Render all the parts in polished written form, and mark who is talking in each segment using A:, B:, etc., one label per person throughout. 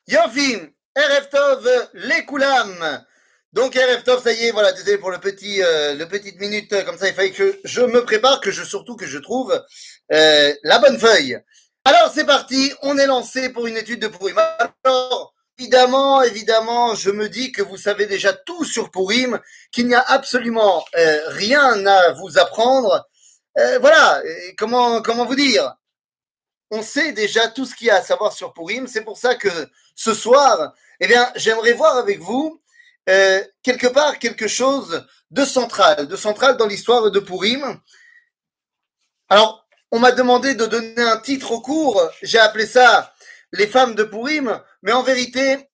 A: Yofim, Erev Tov, les Koulam. Donc Erev Tov, ça y est, voilà, désolé pour le petite minute, comme ça il fallait que je me prépare, surtout que je trouve la bonne feuille. Alors c'est parti, on est lancé pour une étude de Purim. Alors, évidemment, je me dis que vous savez déjà tout sur Purim, qu'il n'y a absolument rien à vous apprendre. Voilà, comment vous dire? On sait déjà tout ce qu'il y a à savoir sur Purim. C'est pour ça que ce soir, eh bien, j'aimerais voir avec vous quelque part quelque chose de central dans l'histoire de Purim. Alors, on m'a demandé de donner un titre au cours. J'ai appelé ça Les femmes de Purim, mais en vérité,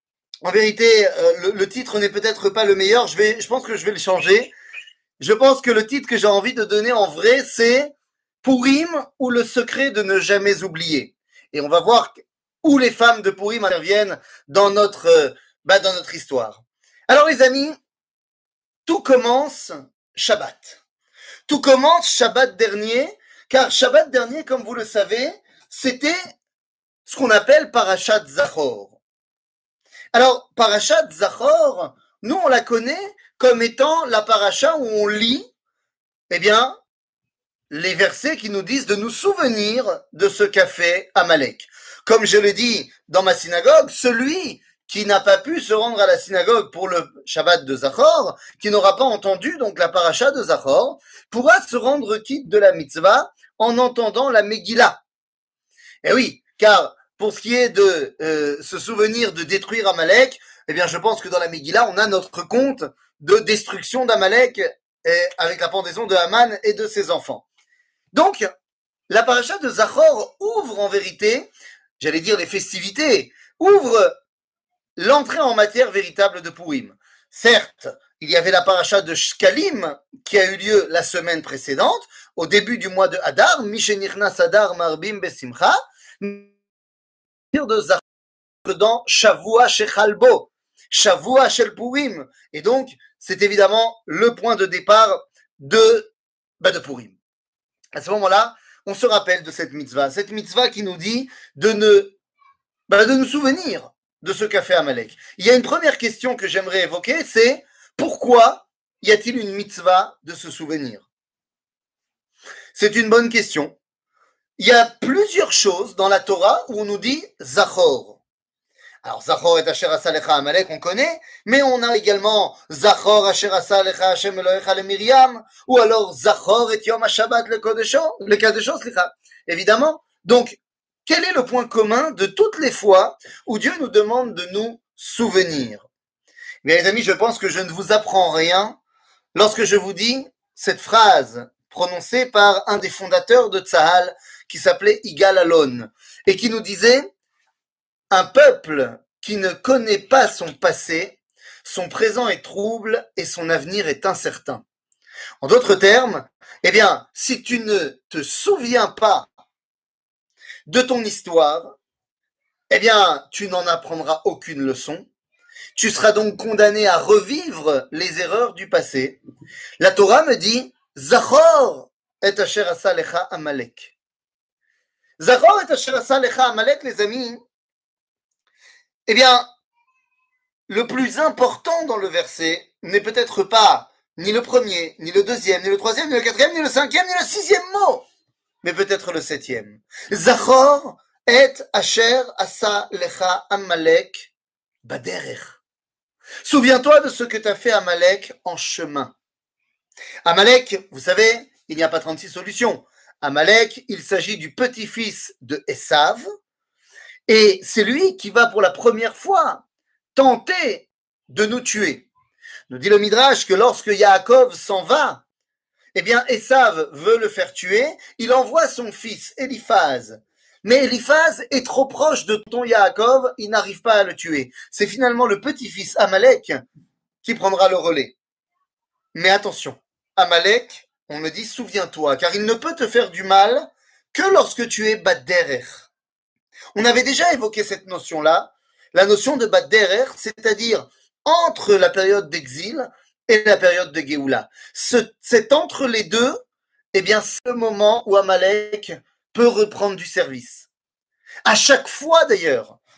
A: le titre n'est peut-être pas le meilleur. Je pense que je vais le changer. Je pense que le titre que j'ai envie de donner en vrai, c'est Purim ou le secret de ne jamais oublier. Et on va voir où les femmes de Purim interviennent dans notre histoire. Alors les amis, tout commence Shabbat. Tout commence Shabbat dernier, car Shabbat dernier, comme vous le savez, c'était ce qu'on appelle Parashat Zachor. Alors, Parashat Zachor, nous on la connaît comme étant la paracha où on lit, eh bien, les versets qui nous disent de nous souvenir de ce qu'a fait Amalek. Comme je le dis dans ma synagogue, celui qui n'a pas pu se rendre à la synagogue pour le Shabbat de Zachor, qui n'aura pas entendu donc la paracha de Zachor, pourra se rendre quitte de la mitzvah en entendant la Megillah. Eh oui, car pour ce qui est de se souvenir de détruire Amalek, eh bien je pense que dans la Megillah, on a notre compte de destruction d'Amalek avec la pendaison de Haman et de ses enfants. Donc, la paracha de Zachor ouvre en vérité, j'allais dire les festivités, ouvre l'entrée en matière véritable de Purim. Certes, il y avait la paracha de Shkalim qui a eu lieu la semaine précédente, au début du mois de Hadar, Mishenichnas Hadar Marbim Besimcha, de Zachor dans Shavua Shechalbo, Shavua Shel Purim. Et donc, c'est évidemment le point de départ de Purim. À ce moment-là, on se rappelle de cette mitzvah qui nous dit de nous souvenir de ce qu'a fait Amalek. Il y a une première question que j'aimerais évoquer, c'est pourquoi y a-t-il une mitzvah de se souvenir? C'est une bonne question. Il y a plusieurs choses dans la Torah où on nous dit Zachor. Alors, Zachor et Asher Asa Lecha Amalek, on connaît, mais on a également Zachor Asher Asa Lecha Hashem Elohecha le Miriam, ou alors Zachor et Yom HaShabbat le Kadesho, évidemment. Donc, quel est le point commun de toutes les fois où Dieu nous demande de nous souvenir? Bien, les amis, je pense que je ne vous apprends rien lorsque je vous dis cette phrase prononcée par un des fondateurs de Tzahal qui s'appelait Yigal Allon et qui nous disait: un peuple qui ne connaît pas son passé, son présent est trouble et son avenir est incertain. En d'autres termes, eh bien, si tu ne te souviens pas de ton histoire, eh bien, tu n'en apprendras aucune leçon. Tu seras donc condamné à revivre les erreurs du passé. La Torah me dit Zachor et asher asa lecha Amalek. Zachor et asher asa lecha Amalek, les amis, eh bien, le plus important dans le verset n'est peut-être pas ni le premier, ni le deuxième, ni le troisième, ni le quatrième, ni le cinquième, ni le sixième mot, mais peut-être le septième. Zachor et asher asa lecha Amalek baderech. Souviens-toi de ce que t'as fait Amalek en chemin. Amalek, vous savez, il n'y a pas 36 solutions. Amalek, il s'agit du petit-fils de Esav, et c'est lui qui va pour la première fois tenter de nous tuer. Nous dit le Midrash que lorsque Yaakov s'en va, eh bien Esav veut le faire tuer, il envoie son fils Eliphaz. Mais Eliphaz est trop proche de ton Yaakov, il n'arrive pas à le tuer. C'est finalement le petit-fils Amalek qui prendra le relais. Mais attention, Amalek, on me dit souviens-toi, car il ne peut te faire du mal que lorsque tu es Baderech. On avait déjà évoqué cette notion-là, la notion de Baderech, c'est-à-dire entre la période d'exil et la période de Géoula. C'est entre les deux, eh bien, c'est le moment où Amalek peut reprendre du service. À chaque fois, d'ailleurs,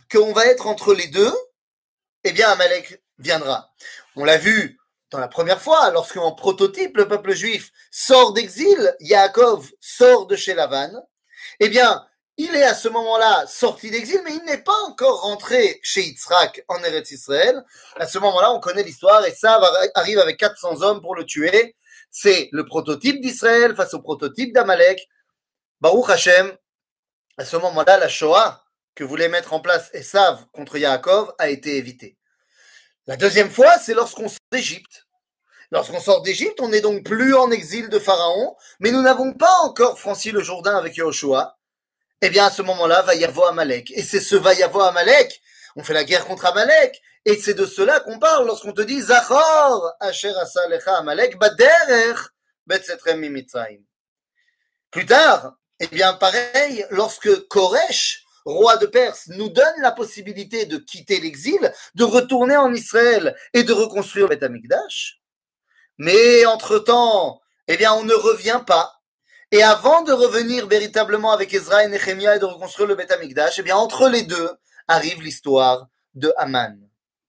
A: qu'on va être entre les deux, eh bien Amalek viendra. On l'a vu dans la première fois, lorsqu'en prototype, le peuple juif sort d'exil, Yaakov sort de chez Lavan, eh bien, il est à ce moment-là sorti d'exil, mais il n'est pas encore rentré chez Yitzhak en Eretz Israël. À ce moment-là, on connaît l'histoire, et ça arrive avec 400 hommes pour le tuer. C'est le prototype d'Israël face au prototype d'Amalek. Baruch Hashem, à ce moment-là, la Shoah que voulait mettre en place Esav contre Yaakov a été évitée. La deuxième fois, c'est lorsqu'on sort d'Égypte. Lorsqu'on sort d'Égypte, on n'est donc plus en exil de Pharaon, mais nous n'avons pas encore franchi le Jourdain avec Yahushua. Eh bien, à ce moment-là, va y avoir Amalek. Et c'est ce va y avoir Amalek. On fait la guerre contre Amalek. Et c'est de cela qu'on parle lorsqu'on te dit Zachor, Asher Asa Lecha Amalek, Baderech, Betsetrem Mimitzrayim. Plus tard, eh bien, pareil, lorsque Koresh, roi de Perse, nous donne la possibilité de quitter l'exil, de retourner en Israël et de reconstruire Beth Amikdash. Mais entre-temps, eh bien, on ne revient pas. Et avant de revenir véritablement avec Ezra et Nehemia et de reconstruire le Beth Amikdash, eh bien, entre les deux arrive l'histoire de Haman.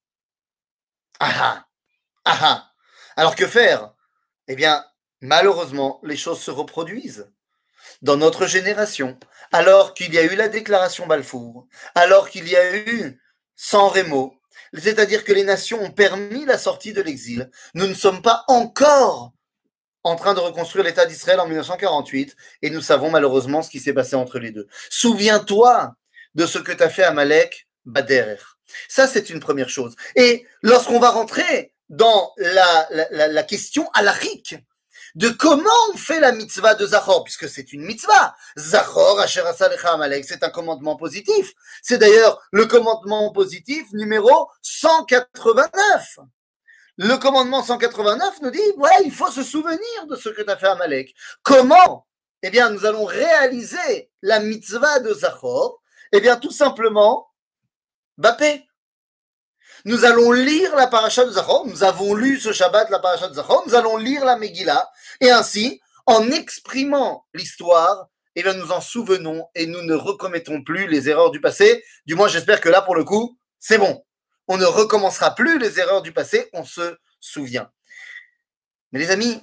A: Ah ah. Alors que faire? Eh bien, malheureusement, les choses se reproduisent. Dans notre génération, alors qu'il y a eu la déclaration Balfour, alors qu'il y a eu San Remo, c'est-à-dire que les nations ont permis la sortie de l'exil, nous ne sommes pas encore en train de reconstruire l'État d'Israël en 1948, et nous savons malheureusement ce qui s'est passé entre les deux. Souviens-toi de ce que t'as fait Amalek Baderer. Ça, c'est une première chose. Et lorsqu'on va rentrer dans la question halachique de comment on fait la mitzvah de Zachor, puisque c'est une mitzvah. Zachor, Asher Asa Lecha Amalek, c'est un commandement positif. C'est d'ailleurs le commandement positif numéro 189. Le commandement 189 nous dit, ouais, il faut se souvenir de ce que tu as fait à Amalek. Comment? Eh bien, nous allons réaliser la mitzvah de Zachor. Eh bien, tout simplement, Bapé. Nous allons lire la paracha de Zachor. Nous avons lu ce Shabbat la paracha de Zachor. Nous allons lire la Megillah. Et ainsi, en exprimant l'histoire, eh bien, nous en souvenons et nous ne recommettons plus les erreurs du passé. Du moins, j'espère que là, pour le coup, c'est bon. On ne recommencera plus les erreurs du passé, on se souvient. Mais les amis,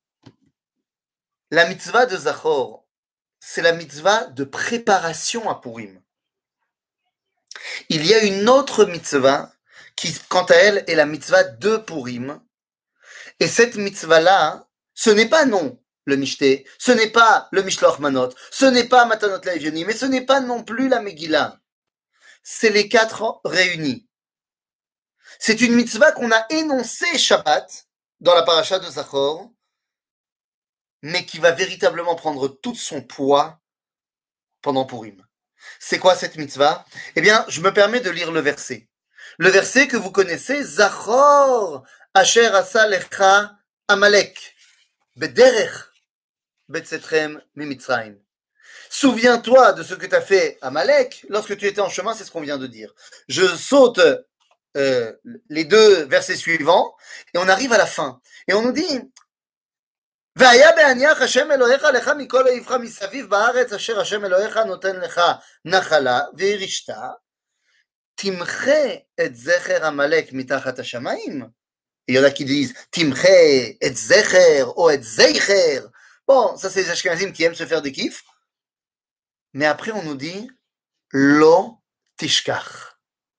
A: la mitzvah de Zachor, c'est la mitzvah de préparation à Purim. Il y a une autre mitzvah qui, quant à elle, est la mitzvah de Purim. Et cette mitzvah-là, ce n'est pas non le Mishté, ce n'est pas le Mishloach Manot, ce n'est pas Matanot Laevionim, mais ce n'est pas non plus la Megillah. C'est les quatre réunis. C'est une mitzvah qu'on a énoncée Shabbat dans la paracha de Zachor, mais qui va véritablement prendre tout son poids pendant Purim. C'est quoi cette mitzvah? Eh bien, je me permets de lire le verset. Le verset que vous connaissez, Zachor, Asher Asa Lecha Amalek, Bederech, Betsetrem Mimitzrayim. Souviens-toi de ce que tu as fait à Amalek lorsque tu étais en chemin, c'est ce qu'on vient de dire. Je saute les deux versets suivants et on arrive à la fin. Et on nous dit והיה בהניח השם אלוהיך לך מכל העברך מסביב בארץ אשר השם אלוהיך נותן לך נחלה וירשת תמחה את זכר עמלק מתחת השמיים. Il y en a qui disent תמחה את זכר או את זכר. Bon, ça c'est les Ashkenazim qui aiment se faire des kiffs. Mais après on nous dit לא תשכח.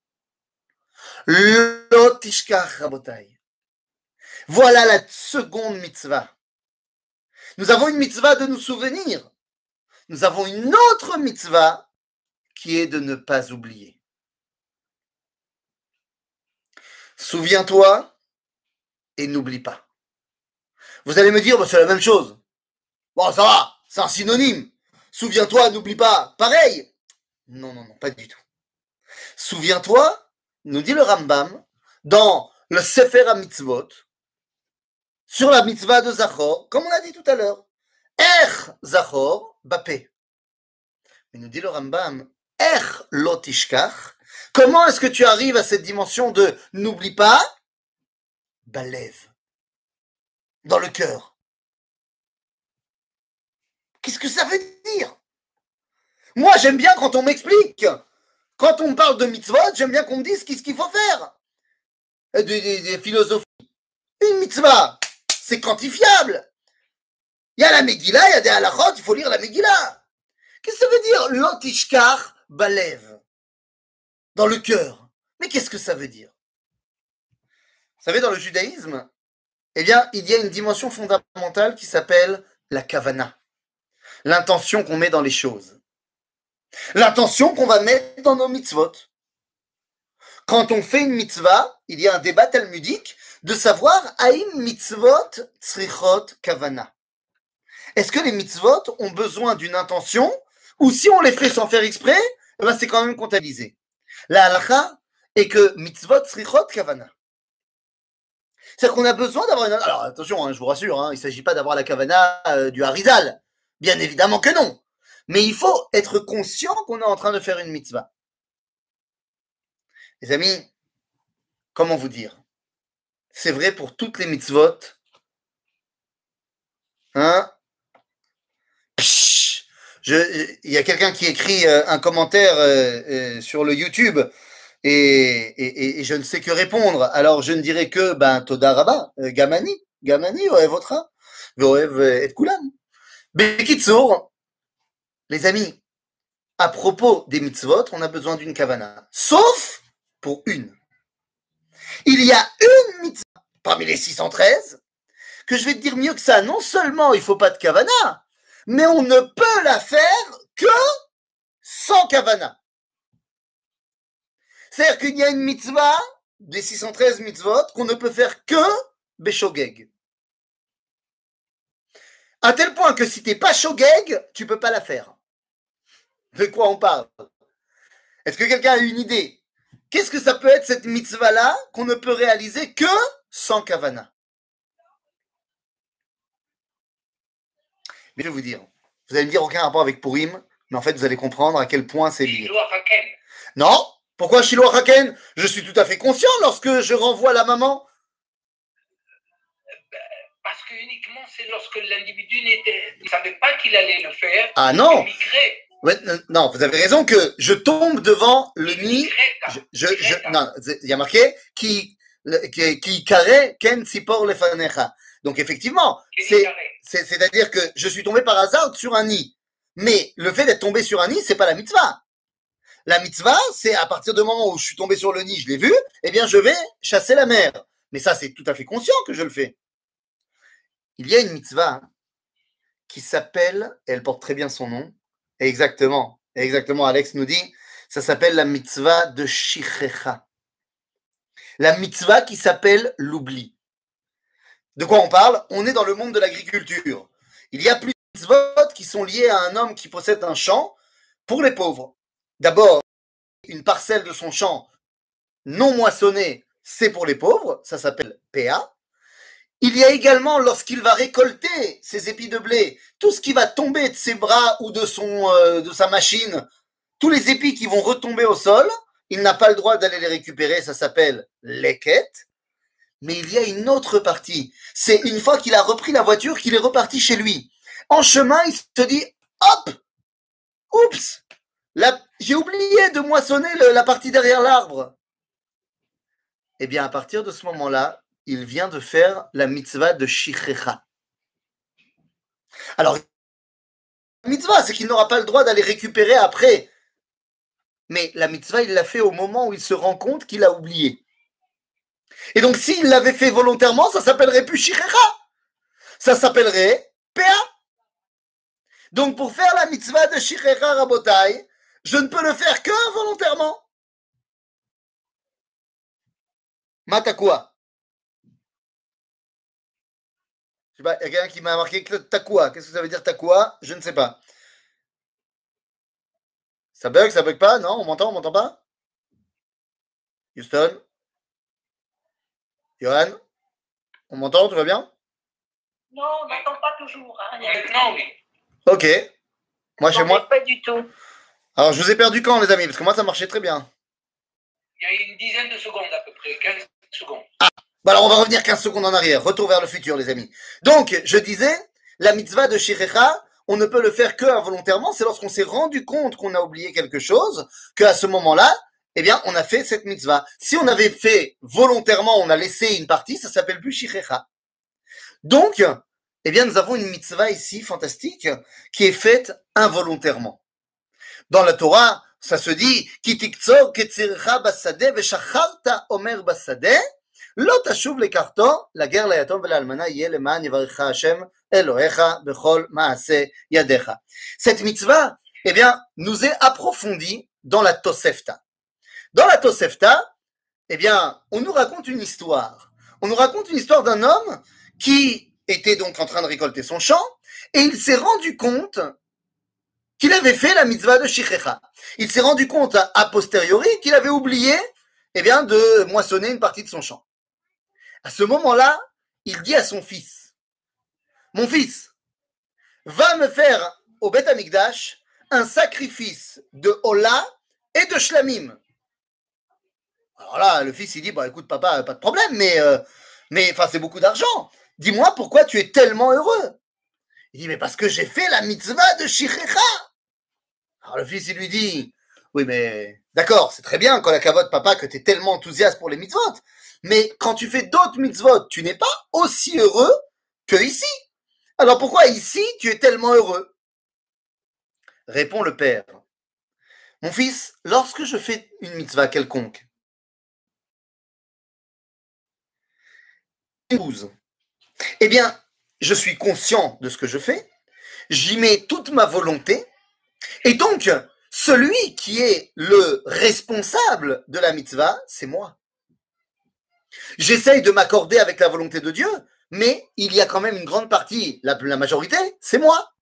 A: לא תשכח רבותיי. Voilà la seconde mitzvah. Nous avons une mitzvah de nous souvenir. Nous avons une autre mitzvah qui est de ne pas oublier. Souviens-toi et n'oublie pas. Vous allez me dire, bah, c'est la même chose. Bon, ça va, c'est un synonyme. Souviens-toi, n'oublie pas. Pareil. Non, pas du tout. Souviens-toi, nous dit le Rambam, dans le Sefer HaMitzvot, sur la mitzvah de Zachor, comme on l'a dit tout à l'heure. Zachor, Bapé. Mais nous dit le Rambam, lo tishkach. Comment est-ce que tu arrives à cette dimension de n'oublie pas? Balev. Dans le cœur. Qu'est-ce que ça veut dire? Moi, j'aime bien quand on m'explique. Quand on parle de mitzvot, j'aime bien qu'on me dise qu'est-ce qu'il faut faire. Des philosophies. Une mitzvah, c'est quantifiable. Il y a la Megillah, il y a des halachot, il faut lire la Megillah. Qu'est-ce que ça veut dire l'otishkar balev? Dans le cœur. Mais qu'est-ce que ça veut dire? Vous savez, dans le judaïsme, eh bien, il y a une dimension fondamentale qui s'appelle la kavana. L'intention qu'on met dans les choses. L'intention qu'on va mettre dans nos mitzvot. Quand on fait une mitzvah, il y a un débat talmudique de savoir haïm mitzvot tzrichot kavana. Est-ce que les mitzvot ont besoin d'une intention ou si on les fait sans faire exprès, eh ben c'est quand même comptabilisé. La halakha est que mitzvot tzrichot kavana. C'est-à-dire qu'on a besoin d'avoir une... Alors attention, hein, je vous rassure, hein, il ne s'agit pas d'avoir la kavana du Harizal. Bien évidemment que non. Mais il faut être conscient qu'on est en train de faire une mitzvah. Les amis, comment vous dire? C'est vrai pour toutes les mitzvot. Hein? Il y a quelqu'un qui écrit un commentaire sur le YouTube et je ne sais que répondre. Alors je ne dirai que Toda Rabba, Gamani, Oev Otra, Oev et Kulam. Bekitsour, les amis, à propos des mitzvot, on a besoin d'une kavana. Sauf pour une. Il y a une mitzvah parmi les 613 que je vais te dire mieux que ça. Non seulement il ne faut pas de kavana, mais on ne peut la faire que sans kavana. C'est-à-dire qu'il y a une mitzvah des 613 mitzvot qu'on ne peut faire que beshogeg. À tel point que si tu n'es pas shogeg, tu ne peux pas la faire. De quoi on parle? Est-ce que quelqu'un a une idée? Qu'est-ce que ça peut être cette mitzvah-là qu'on ne peut réaliser que sans kavana? Mais je vais vous dire, vous allez me dire aucun rapport avec Purim, mais en fait vous allez comprendre à quel point c'est lié. Non? Pourquoi Shiloh Haken? Je suis tout à fait conscient lorsque je renvoie la maman.
B: Parce que uniquement c'est lorsque l'individu ne savait pas qu'il allait le faire.
A: Ah non! Ouais, non, vous avez raison que je tombe devant le nid. Non, il y a marqué qui carré ken sipor lefanecha. Donc effectivement, c'est-à-dire que je suis tombé par hasard sur un nid. Mais le fait d'être tombé sur un nid, c'est pas la mitzvah. La mitzvah, c'est à partir du moment où je suis tombé sur le nid, je l'ai vu, eh bien je vais chasser la mer. Mais ça, c'est tout à fait conscient que je le fais. Il y a une mitzvah qui s'appelle, elle porte très bien son nom, exactement, Alex nous dit, ça s'appelle la mitzvah de Shichecha. La mitzvah qui s'appelle l'oubli. De quoi on parle? On est dans le monde de l'agriculture. Il y a plusieurs mitzvot qui sont liés à un homme qui possède un champ pour les pauvres. D'abord, une parcelle de son champ non moissonnée, c'est pour les pauvres, ça s'appelle PA. Il y a également, lorsqu'il va récolter ses épis de blé, tout ce qui va tomber de ses bras ou de sa machine, tous les épis qui vont retomber au sol, il n'a pas le droit d'aller les récupérer, ça s'appelle leket. Mais il y a une autre partie, c'est une fois qu'il a repris la voiture, qu'il est reparti chez lui. En chemin, il se dit, hop, oups, j'ai oublié de moissonner la partie derrière l'arbre. Eh bien, à partir de ce moment-là, il vient de faire la mitzvah de Shichecha. Alors, la mitzvah, c'est qu'il n'aura pas le droit d'aller récupérer après. Mais la mitzvah, il l'a fait au moment où il se rend compte qu'il a oublié. Et donc, s'il l'avait fait volontairement, ça s'appellerait plus Shichecha. Ça s'appellerait PA. Donc, pour faire la mitzvah de Shichecha Rabotai, je ne peux le faire que volontairement. Mata quoi? Il y a quelqu'un qui m'a marqué Takua. Qu'est-ce que ça veut dire Takua? Je ne sais pas. Ça bug pas? Non, on m'entend pas? Houston? Johan? On m'entend? Tout va bien?
C: Non, on n'entend pas toujours. Hein.
B: Non, oui.
A: Ok. Moi, chez moi.
C: Pas du tout.
A: Alors, je vous ai perdu quand, les amis? Parce que moi, ça marchait très bien.
B: Il y a une dizaine de secondes à peu près, 15 secondes.
A: Ah, bah alors on va revenir 15 secondes en arrière. Retour vers le futur, les amis. Donc, je disais, la mitzvah de Shichecha, on ne peut le faire que involontairement, c'est lorsqu'on s'est rendu compte qu'on a oublié quelque chose, qu'à ce moment-là, eh bien, on a fait cette mitzvah. Si on avait fait volontairement, on a laissé une partie, ça s'appelle plus shichecha. Donc, eh bien, nous avons une mitzvah ici, fantastique, qui est faite involontairement. Dans la Torah, ça se dit, Ki tiktzor ketzircha basadeh veshacharta omer basadeh, lo tashuv lekarto, la guerre la yatom ve'almana yeh leman yivarecha Hashem Elohecha bechol maase yadecha. Cette mitzvah, eh bien, nous est approfondie dans la Tosefta. Dans la Tosefta, eh bien, on nous raconte une histoire. On nous raconte une histoire d'un homme qui était donc en train de récolter son champ et il s'est rendu compte qu'il avait fait la mitzvah de Shichecha. Il s'est rendu compte a posteriori qu'il avait oublié, eh bien, de moissonner une partie de son champ. À ce moment-là, il dit à son fils, mon fils, va me faire au Beth Amikdash un sacrifice de Hola et de Shlamim. Alors là, le fils, il dit, bah écoute papa, pas de problème, mais enfin c'est beaucoup d'argent. Dis-moi pourquoi tu es tellement heureux. Il dit, mais parce que j'ai fait la mitzvah de Shichecha. Alors le fils, il lui dit, oui mais d'accord, c'est très bien, quand la cavote papa, que tu es tellement enthousiaste pour les mitzvot, mais quand tu fais d'autres mitzvot, tu n'es pas aussi heureux que ici. Alors pourquoi ici, tu es tellement heureux? Répond le père. Mon fils, lorsque je fais une mitzvah quelconque, eh bien, je suis conscient de ce que je fais, j'y mets toute ma volonté, et donc, celui qui est le responsable de la mitzvah, c'est moi. J'essaye de m'accorder avec la volonté de Dieu, mais il y a quand même une grande partie, la majorité, c'est moi.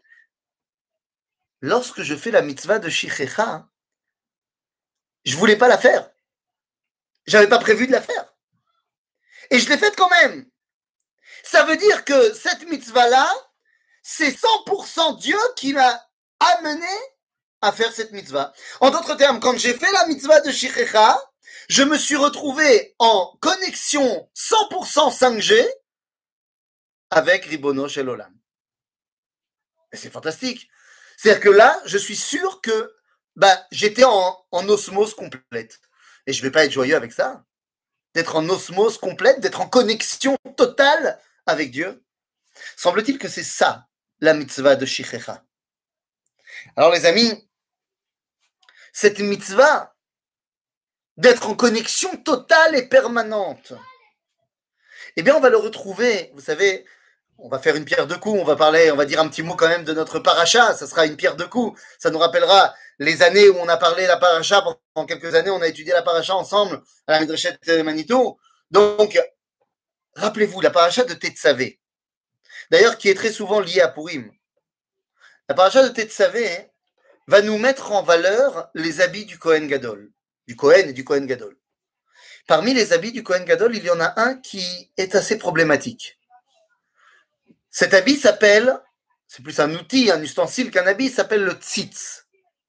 A: Lorsque je fais la mitzvah de Shichecha, je voulais pas la faire. J'avais pas prévu de la faire. Et je l'ai faite quand même. Ça veut dire que cette mitzvah-là, c'est 100% Dieu qui m'a amené à faire cette mitzvah. En d'autres termes, quand j'ai fait la mitzvah de Shichecha, je me suis retrouvé en connexion 100% 5G avec Ribono Shel Olam. Et c'est fantastique. C'est-à-dire que là, je suis sûr que j'étais en osmose complète. Et je ne vais pas être joyeux avec ça. D'être en osmose complète, d'être en connexion totale avec Dieu. Semble-t-il que c'est ça, la mitzvah de Shichecha. Alors les amis, cette mitzvah d'être en connexion totale et permanente, eh bien on va le retrouver, vous savez, on va faire une pierre deux coups, on va dire un petit mot quand même de notre paracha, ça sera une pierre deux coups, ça nous rappellera les années où on a parlé la paracha, pendant quelques années on a étudié la paracha ensemble à la Midrashet Manitou. Donc, rappelez-vous, la paracha de Tetzavé, d'ailleurs qui est très souvent liée à Purim. La paracha de Tetzavé va nous mettre en valeur les habits du Kohen Gadol, du Kohen et du Kohen Gadol. Parmi les habits du Kohen Gadol, il y en a un qui est assez problématique. Cet habit s'appelle, c'est plus un outil, un ustensile qu'un habit, s'appelle le tzitz.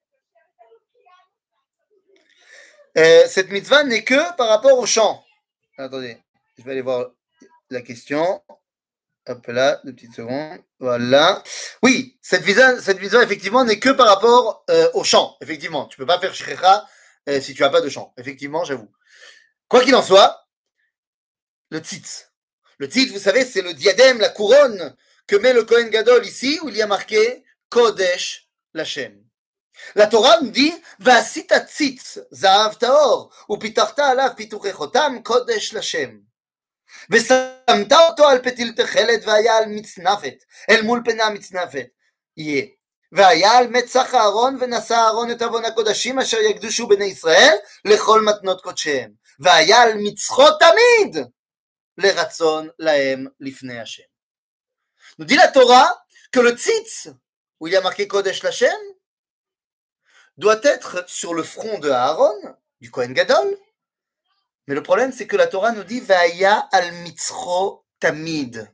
A: Cette mitzvah n'est que par rapport au chant. Attendez, je vais aller voir la question. Hop là, 2 petites secondes. Voilà. Oui, cette mitzvah effectivement n'est que par rapport au chant. Effectivement, tu ne peux pas faire shichecha si tu n'as pas de chant. Effectivement, j'avoue. Quoi qu'il en soit, le tzitz. Le tzitz, vous savez, c'est le diadème, la couronne que met le Kohen Gadol ici, où il y a marqué Kodesh Lashem. La Torah nous dit Vasita tzitz, zahav taor, upitarta alav pituchechotam, Kodesh Lashem. ושמת אותו על פתיל תכלת והיה על מצנפת, אל מול פני המצנפת יהיה. והיה על מצח הארון ונשא הארון את עוון הקודשים אשר יקדושו בני ישראל לכל מתנות קודשיהם. והיה על מצחו תמיד לרצון להם לפני השם. Nous dit la Torah que le tzitz, où il y a marqué Kodesh Lashem, doit être sur le front de Aaron, du Kohen Gadol. Mais le problème, c'est que la Torah nous dit Ve'aya al mitzro tamid.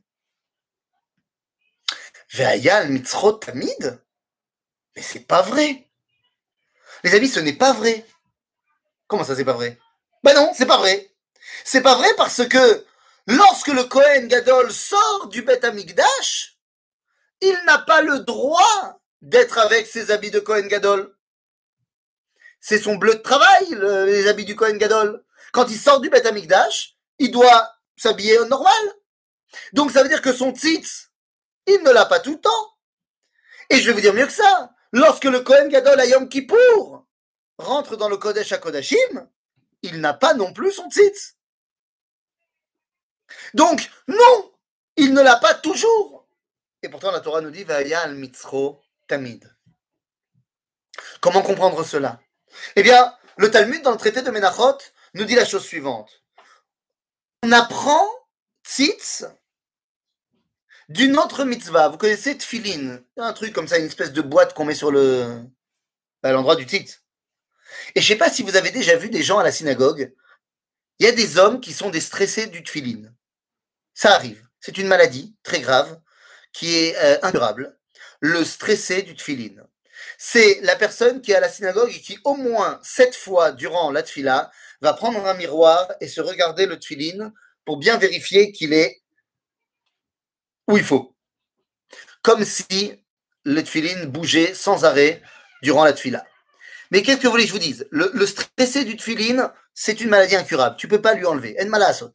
A: Ve'aya al mitzro tamid? Mais c'est pas vrai. Les amis, ce n'est pas vrai. Comment ça, c'est pas vrai? Ben non, c'est pas vrai. C'est pas vrai parce que lorsque le Kohen Gadol sort du Beth Amikdash, il n'a pas le droit d'être avec ses habits de Kohen Gadol. C'est son bleu de travail, les habits du Kohen Gadol. Quand il sort du Beth Amikdash, il doit s'habiller normal. Donc ça veut dire que son tzitz, il ne l'a pas tout le temps. Et je vais vous dire mieux que ça. Lorsque le Kohen Gadol à Yom Kippour rentre dans le Kodesh HaKodashim, il n'a pas non plus son tzitz. Donc, non, il ne l'a pas toujours. Et pourtant, la Torah nous dit Vaya al mitzro tamid. Comment comprendre cela? Eh bien, le Talmud, dans le traité de Menachot, nous dit la chose suivante. On apprend tzitz d'une autre mitzvah. Vous connaissez tfilin, un truc comme ça, une espèce de boîte qu'on met sur à l'endroit du tzitz. Et je ne sais pas si vous avez déjà vu des gens à la synagogue. Il y a des hommes qui sont des stressés du tfilin. Ça arrive. C'est une maladie très grave qui est incurable. Le stressé du tfilin. C'est la personne qui est à la synagogue et qui, au moins 7 fois durant la tfila, va prendre un miroir et se regarder le tfilin pour bien vérifier qu'il est où il faut. Comme si le tfilin bougeait sans arrêt durant la tfila. Mais qu'est-ce que vous voulez que je vous dise? Le stressé du tfilin, c'est une maladie incurable. Tu ne peux pas lui enlever. En malasot.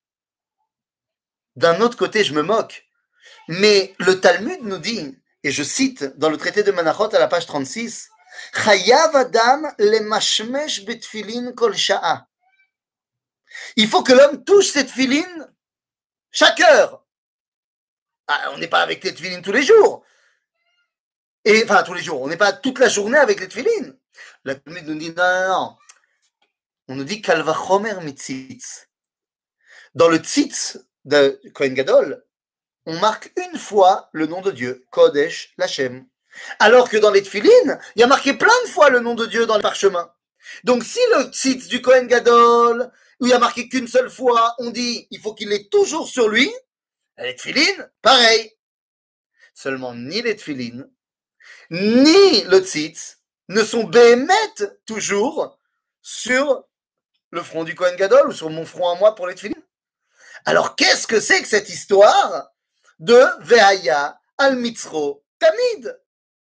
A: D'un autre côté, je me moque. Mais le Talmud nous dit, et je cite dans le traité de Menachot à la page 36, Chayav Adam le mashmesh betfilin kol sha'a. Il faut que l'homme touche cette tfilin chaque heure. Ah, on n'est pas avec les tfilin tous les jours. Et, enfin, tous les jours. On n'est pas toute la journée avec les tfilin. Le Talmud nous dit, non. On nous dit Kal vachomer mitzitz. Dans le tzitz de Kohen Gadol, on marque une fois le nom de Dieu, Kodesh Lachem. Alors que dans les tfilin, il y a marqué plein de fois le nom de Dieu dans le parchemin. Donc si le tzitz du Kohen Gadol, où il y a marqué qu'une seule fois, on dit il faut qu'il l'ait toujours sur lui, les tfilin, pareil. Seulement ni les tfilin, ni le tzitz ne sont béhémeth toujours sur le front du Kohen Gadol ou sur mon front à moi pour les tfilin. Alors qu'est-ce que c'est que cette histoire de Ve'aya al mitzro tamid?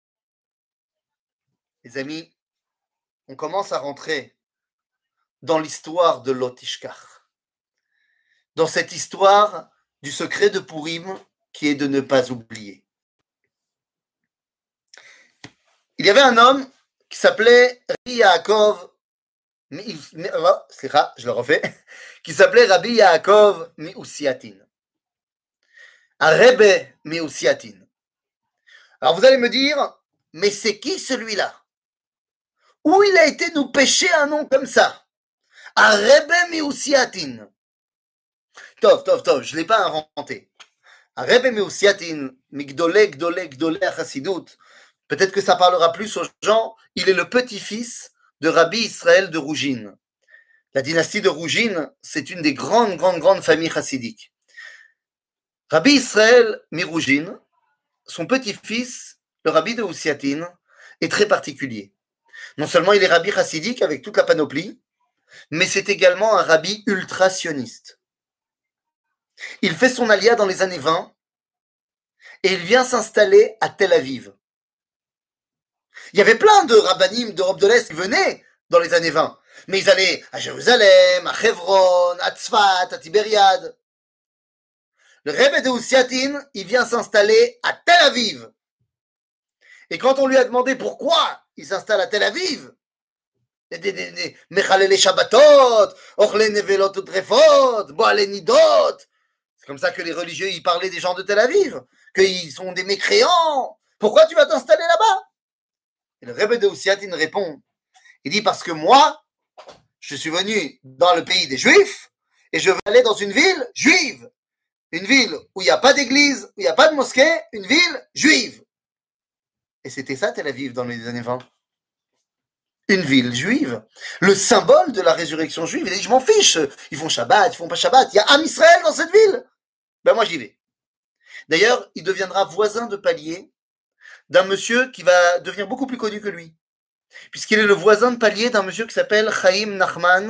A: Les amis, on commence à rentrer dans l'histoire de Lotishkar, dans cette histoire du secret de Purim qui est de ne pas oublier. Il y avait un homme qui s'appelait Rabbi Yaakov, je le refais, qui s'appelait Rabbi Yaakov Miusiatin. Un Rebbe Miusiatin. Alors vous allez me dire, mais c'est qui celui-là? Où il a été nous pêcher un nom comme ça? Un Rebbe Miusiatin. Tov, je ne l'ai pas inventé. Un Rebbe Miusiatin, Migdolé, Gdolé, Chassidut. Peut-être que ça parlera plus aux gens. Il est le petit-fils de Rabbi Israël de Rougine. La dynastie de Rougine, c'est une des grandes familles chassidiques. Rabbi Israël Mirougine, son petit-fils, le Rabbi de Ousiatin, est très particulier. Non seulement il est Rabbi chassidique avec toute la panoplie, mais c'est également un Rabbi ultra-sioniste. Il fait son alia dans les années 20 et il vient s'installer à Tel Aviv. Il y avait plein de rabbanim d'Europe de l'Est qui venaient dans les années 20, mais ils allaient à Jérusalem, à Hebron, à Tzfat, à Tibériade. Le Rebbe de Ousiatin, il vient s'installer à Tel Aviv. Et quand on lui a demandé pourquoi il s'installe à Tel Aviv, Mechalele Shabbatot, Ochle Nevelot Utrefot, Boale Nidot, c'est comme ça que les religieux y parlaient des gens de Tel Aviv, qu'ils sont des mécréants. Pourquoi tu vas t'installer là-bas? Et le Rebbe de Ousiatin répond, il dit parce que moi, je suis venu dans le pays des Juifs et je veux aller dans une ville juive. Une ville où il n'y a pas d'église, où il n'y a pas de mosquée, une ville juive. Et c'était ça Tel Aviv dans les années 20. Une ville juive. Le symbole de la résurrection juive. Il dit, je m'en fiche. Ils font Shabbat, ils font pas Shabbat. Il y a Am Israël dans cette ville. Ben moi j'y vais. D'ailleurs, il deviendra voisin de palier d'un monsieur qui va devenir beaucoup plus connu que lui. Puisqu'il est le voisin de palier d'un monsieur qui s'appelle Chaim Nachman.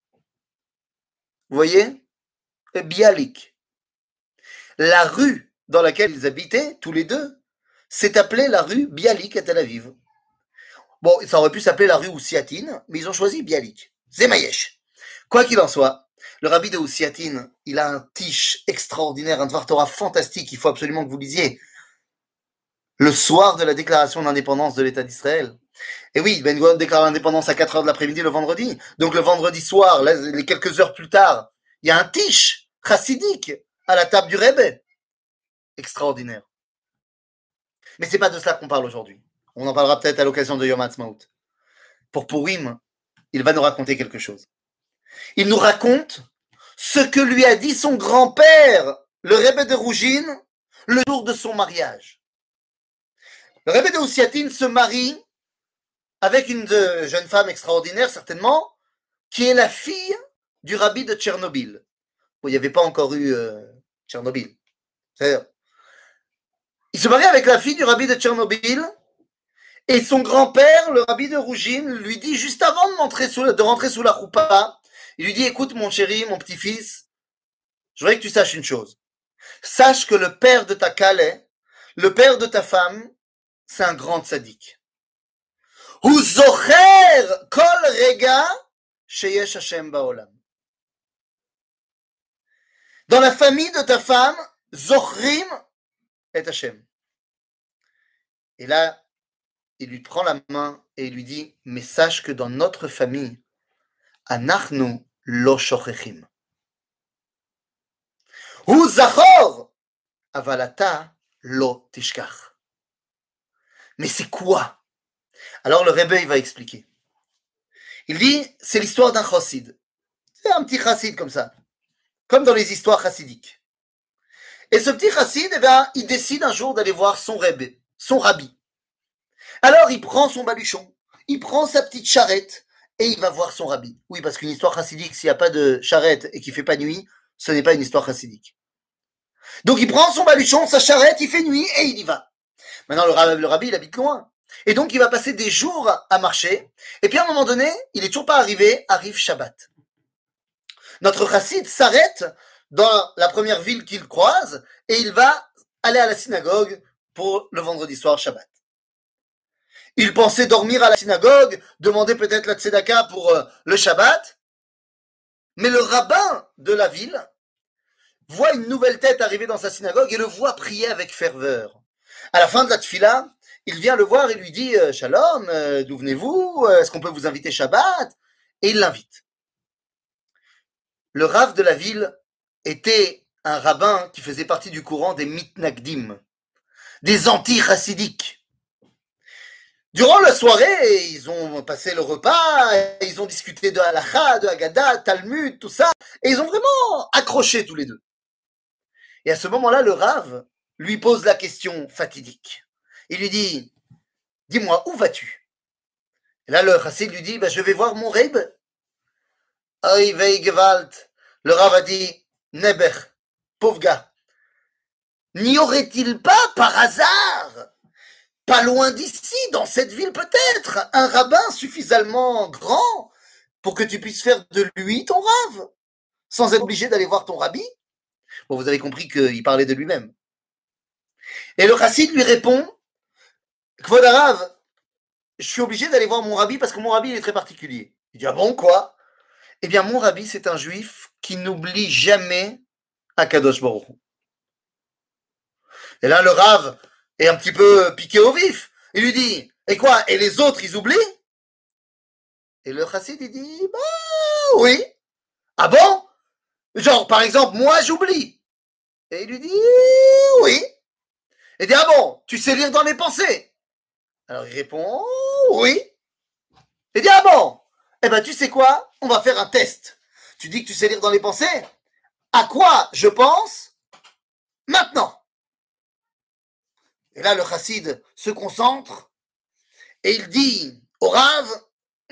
A: Vous voyez? Bialik. La rue dans laquelle ils habitaient, tous les deux, s'est appelée la rue Bialik à Tel Aviv. Bon, ça aurait pu s'appeler la rue Oussiatine, mais ils ont choisi Bialik. Zemayesh. Quoi qu'il en soit, le rabbi de Oussiatine, il a un tiche extraordinaire, un Dvar Torah fantastique, il faut absolument que vous lisiez. Le soir de la déclaration d'indépendance de l'État d'Israël. Et oui, Ben Gurion déclare l'indépendance à 4 heures de l'après-midi le vendredi. Donc le vendredi soir, les quelques heures plus tard, il y a un tiche chassidique à la table du Rebbe. Extraordinaire. Mais c'est pas de cela qu'on parle aujourd'hui. On en parlera peut-être à l'occasion de Yom Ha'atzmaut. Pour Purim, il va nous raconter quelque chose. Il nous raconte ce que lui a dit son grand-père, le Rebbe de Rougine, le jour de son mariage. Le Rebbe de Oussiatine se marie avec une jeune femme extraordinaire, certainement, qui est la fille du rabbi de Tchernobyl. Bon, il n'y avait pas encore eu Tchernobyl. C'est-à-dire, il se marie avec la fille du rabbi de Tchernobyl, et son grand-père, le rabbi de Rougine, lui dit, juste avant de rentrer sous la choupa, il lui dit, écoute mon chéri, mon petit-fils, je voudrais que tu saches une chose. Sache que le père de ta Calais, le père de ta femme, c'est un grand tzaddik. Hu zocher kol rega sheyesh Hashem ba'olam. Dans la famille de ta femme, zochrim et Hashem. Et là, il lui prend la main et il lui dit, mais sache que dans notre famille, anachnu lo shochechim. Hu zachor, avalata lo tishkach. Mais c'est quoi? Alors le Rebbe, il va expliquer. Il dit, c'est l'histoire d'un chassid. C'est un petit chassid comme ça. Comme dans les histoires chassidiques. Et ce petit chassid, eh bien, il décide un jour d'aller voir son Rebbe, son rabbi. Alors il prend son baluchon, il prend sa petite charrette et il va voir son rabbi. Oui, parce qu'une histoire chassidique, s'il n'y a pas de charrette et qu'il ne fait pas nuit, ce n'est pas une histoire chassidique. Donc il prend son baluchon, sa charrette, il fait nuit et il y va. Maintenant, le rabbi, il habite loin. Et donc, il va passer des jours à marcher. Et puis, à un moment donné, il n'est toujours pas arrivé, arrive Shabbat. Notre chassid s'arrête dans la première ville qu'il croise et il va aller à la synagogue pour le vendredi soir Shabbat. Il pensait dormir à la synagogue, demander peut-être la tzedaka pour le Shabbat. Mais le rabbin de la ville voit une nouvelle tête arriver dans sa synagogue et le voit prier avec ferveur. À la fin de la tfila, il vient le voir et lui dit « Shalom, d'où venez-vous? Est-ce qu'on peut vous inviter Shabbat ?» Et il l'invite. Le rav de la ville était un rabbin qui faisait partie du courant des mitnagdim, des anti-chassidiques. Durant la soirée, ils ont passé le repas, ils ont discuté de halakha, de Haggadah, Talmud, tout ça, et ils ont vraiment accroché tous les deux. Et à ce moment-là, le rav lui pose la question fatidique. Il lui dit, dis-moi, où vas-tu? Et là, le chassid lui dit, je vais voir mon Rebbe. Oy vei gewalt. Le Rav a dit, Neber, pauvre gars, n'y aurait-il pas par hasard, pas loin d'ici, dans cette ville peut-être, un rabbin suffisamment grand pour que tu puisses faire de lui ton Rav, sans être obligé d'aller voir ton rabbi? Bon, vous avez compris qu'il parlait de lui-même. Et le chassid lui répond, Kvod Harav, je suis obligé d'aller voir mon rabbi parce que mon rabbi il est très particulier. Il dit, ah bon, quoi? Eh bien, mon rabbi, c'est un juif qui n'oublie jamais Akadosh Baruch Hu. Et là, le Rav est un petit peu piqué au vif. Il lui dit, et quoi? Et les autres, ils oublient? Et le chassid, il dit, oui. Ah bon? Genre, par exemple, moi, j'oublie. Et il lui dit, oui. Il dit, ah bon, tu sais lire dans les pensées? Alors il répond, oui. Il dit, ah bon? Eh ben, tu sais quoi? On va faire un test. Tu dis que tu sais lire dans les pensées? À quoi je pense maintenant? Et là, le chassid se concentre et il dit au Rav,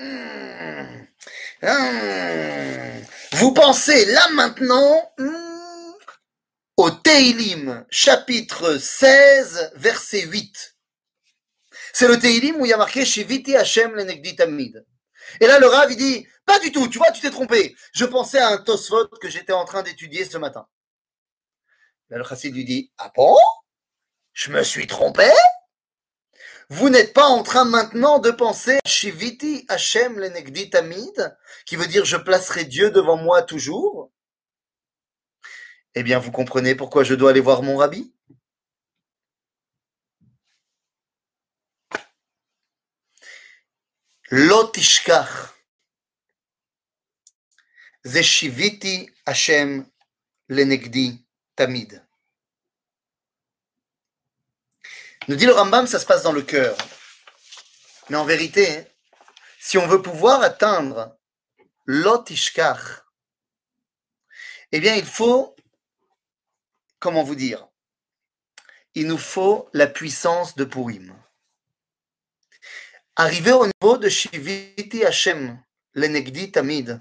A: vous pensez là maintenant au Teilim, chapitre 16, verset 8. C'est le Teilim où il y a marqué Shiviti Hashem lenegdi tamid. Et là, le Rav, il dit, pas du tout, tu vois, tu t'es trompé. Je pensais à un Tosfot que j'étais en train d'étudier ce matin. Là, le chassid lui dit, ah bon? Je me suis trompé? Vous n'êtes pas en train maintenant de penser Shiviti Hashem lenegdi tamid, qui veut dire je placerai Dieu devant moi toujours? Eh bien, vous comprenez pourquoi je dois aller voir mon rabbi? Lo tishkach, ze shiviti Hashem lenegdi tamid. Nous dit le Rambam, ça se passe dans le cœur. Mais en vérité, si on veut pouvoir atteindre Lo tishkach, eh bien, il faut, comment vous dire, il nous faut la puissance de Purim. Arriver au niveau de Shiviti Hashem, lenegdi tamid,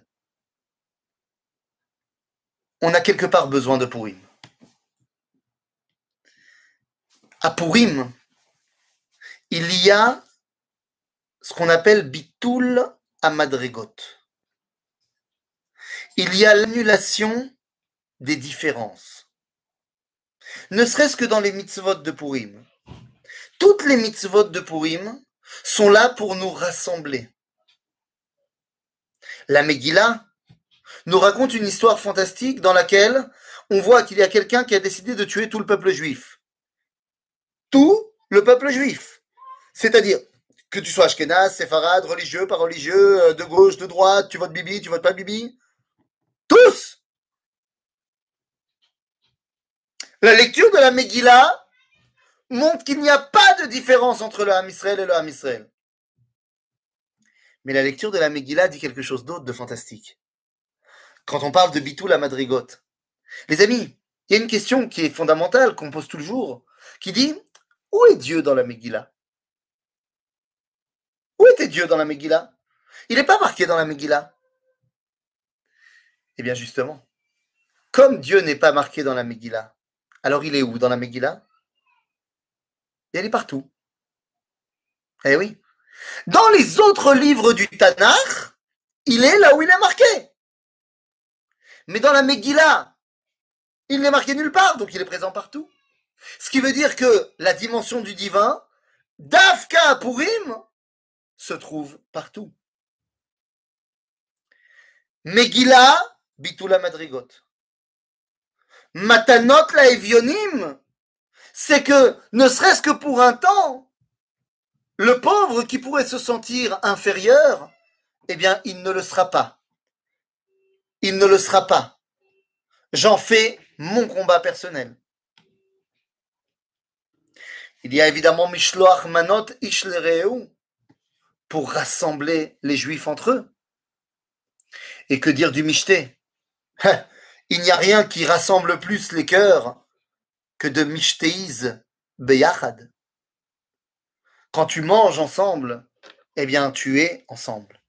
A: on a quelque part besoin de Purim. À Purim, il y a ce qu'on appelle bitul amadregot. Il y a l'annulation des différences. Ne serait-ce que dans les mitzvot de Purim. Toutes les mitzvot de Purim sont là pour nous rassembler. La Megillah nous raconte une histoire fantastique dans laquelle on voit qu'il y a quelqu'un qui a décidé de tuer tout le peuple juif. Tout le peuple juif. C'est-à-dire que tu sois ashkénaze, séfarade, religieux, pas religieux, de gauche, de droite, tu votes Bibi, tu votes pas Bibi. Tous. La lecture de la Megillah montre qu'il n'y a pas de différence entre le Ham Israël et le Ham Israël. Mais la lecture de la Megillah dit quelque chose d'autre de fantastique. Quand on parle de Bitul Amadrigot, les amis, il y a une question qui est fondamentale, qu'on pose toujours, qui dit, où est Dieu dans la Megillah? Où était Dieu dans la Megillah? Il n'est pas marqué dans la Megillah. Eh bien justement, comme Dieu n'est pas marqué dans la Megillah, alors il est où dans la Megillah? Il est partout. Eh oui. Dans les autres livres du Tanakh, il est là où il est marqué. Mais dans la Megillah, il n'est marqué nulle part, donc il est présent partout. Ce qui veut dire que la dimension du divin, Dafka Purim, se trouve partout. Megillah, Bitul Madrigot. Matanot la Evionim, c'est que, ne serait-ce que pour un temps, le pauvre qui pourrait se sentir inférieur, eh bien, il ne le sera pas. Il ne le sera pas. J'en fais mon combat personnel. Il y a évidemment Mishloach Manot Ish Lereu pour rassembler les Juifs entre eux. Et que dire du Mishté? Il n'y a rien qui rassemble plus les cœurs que de Mishteiz Beyachad. Quand tu manges ensemble, eh bien tu es ensemble.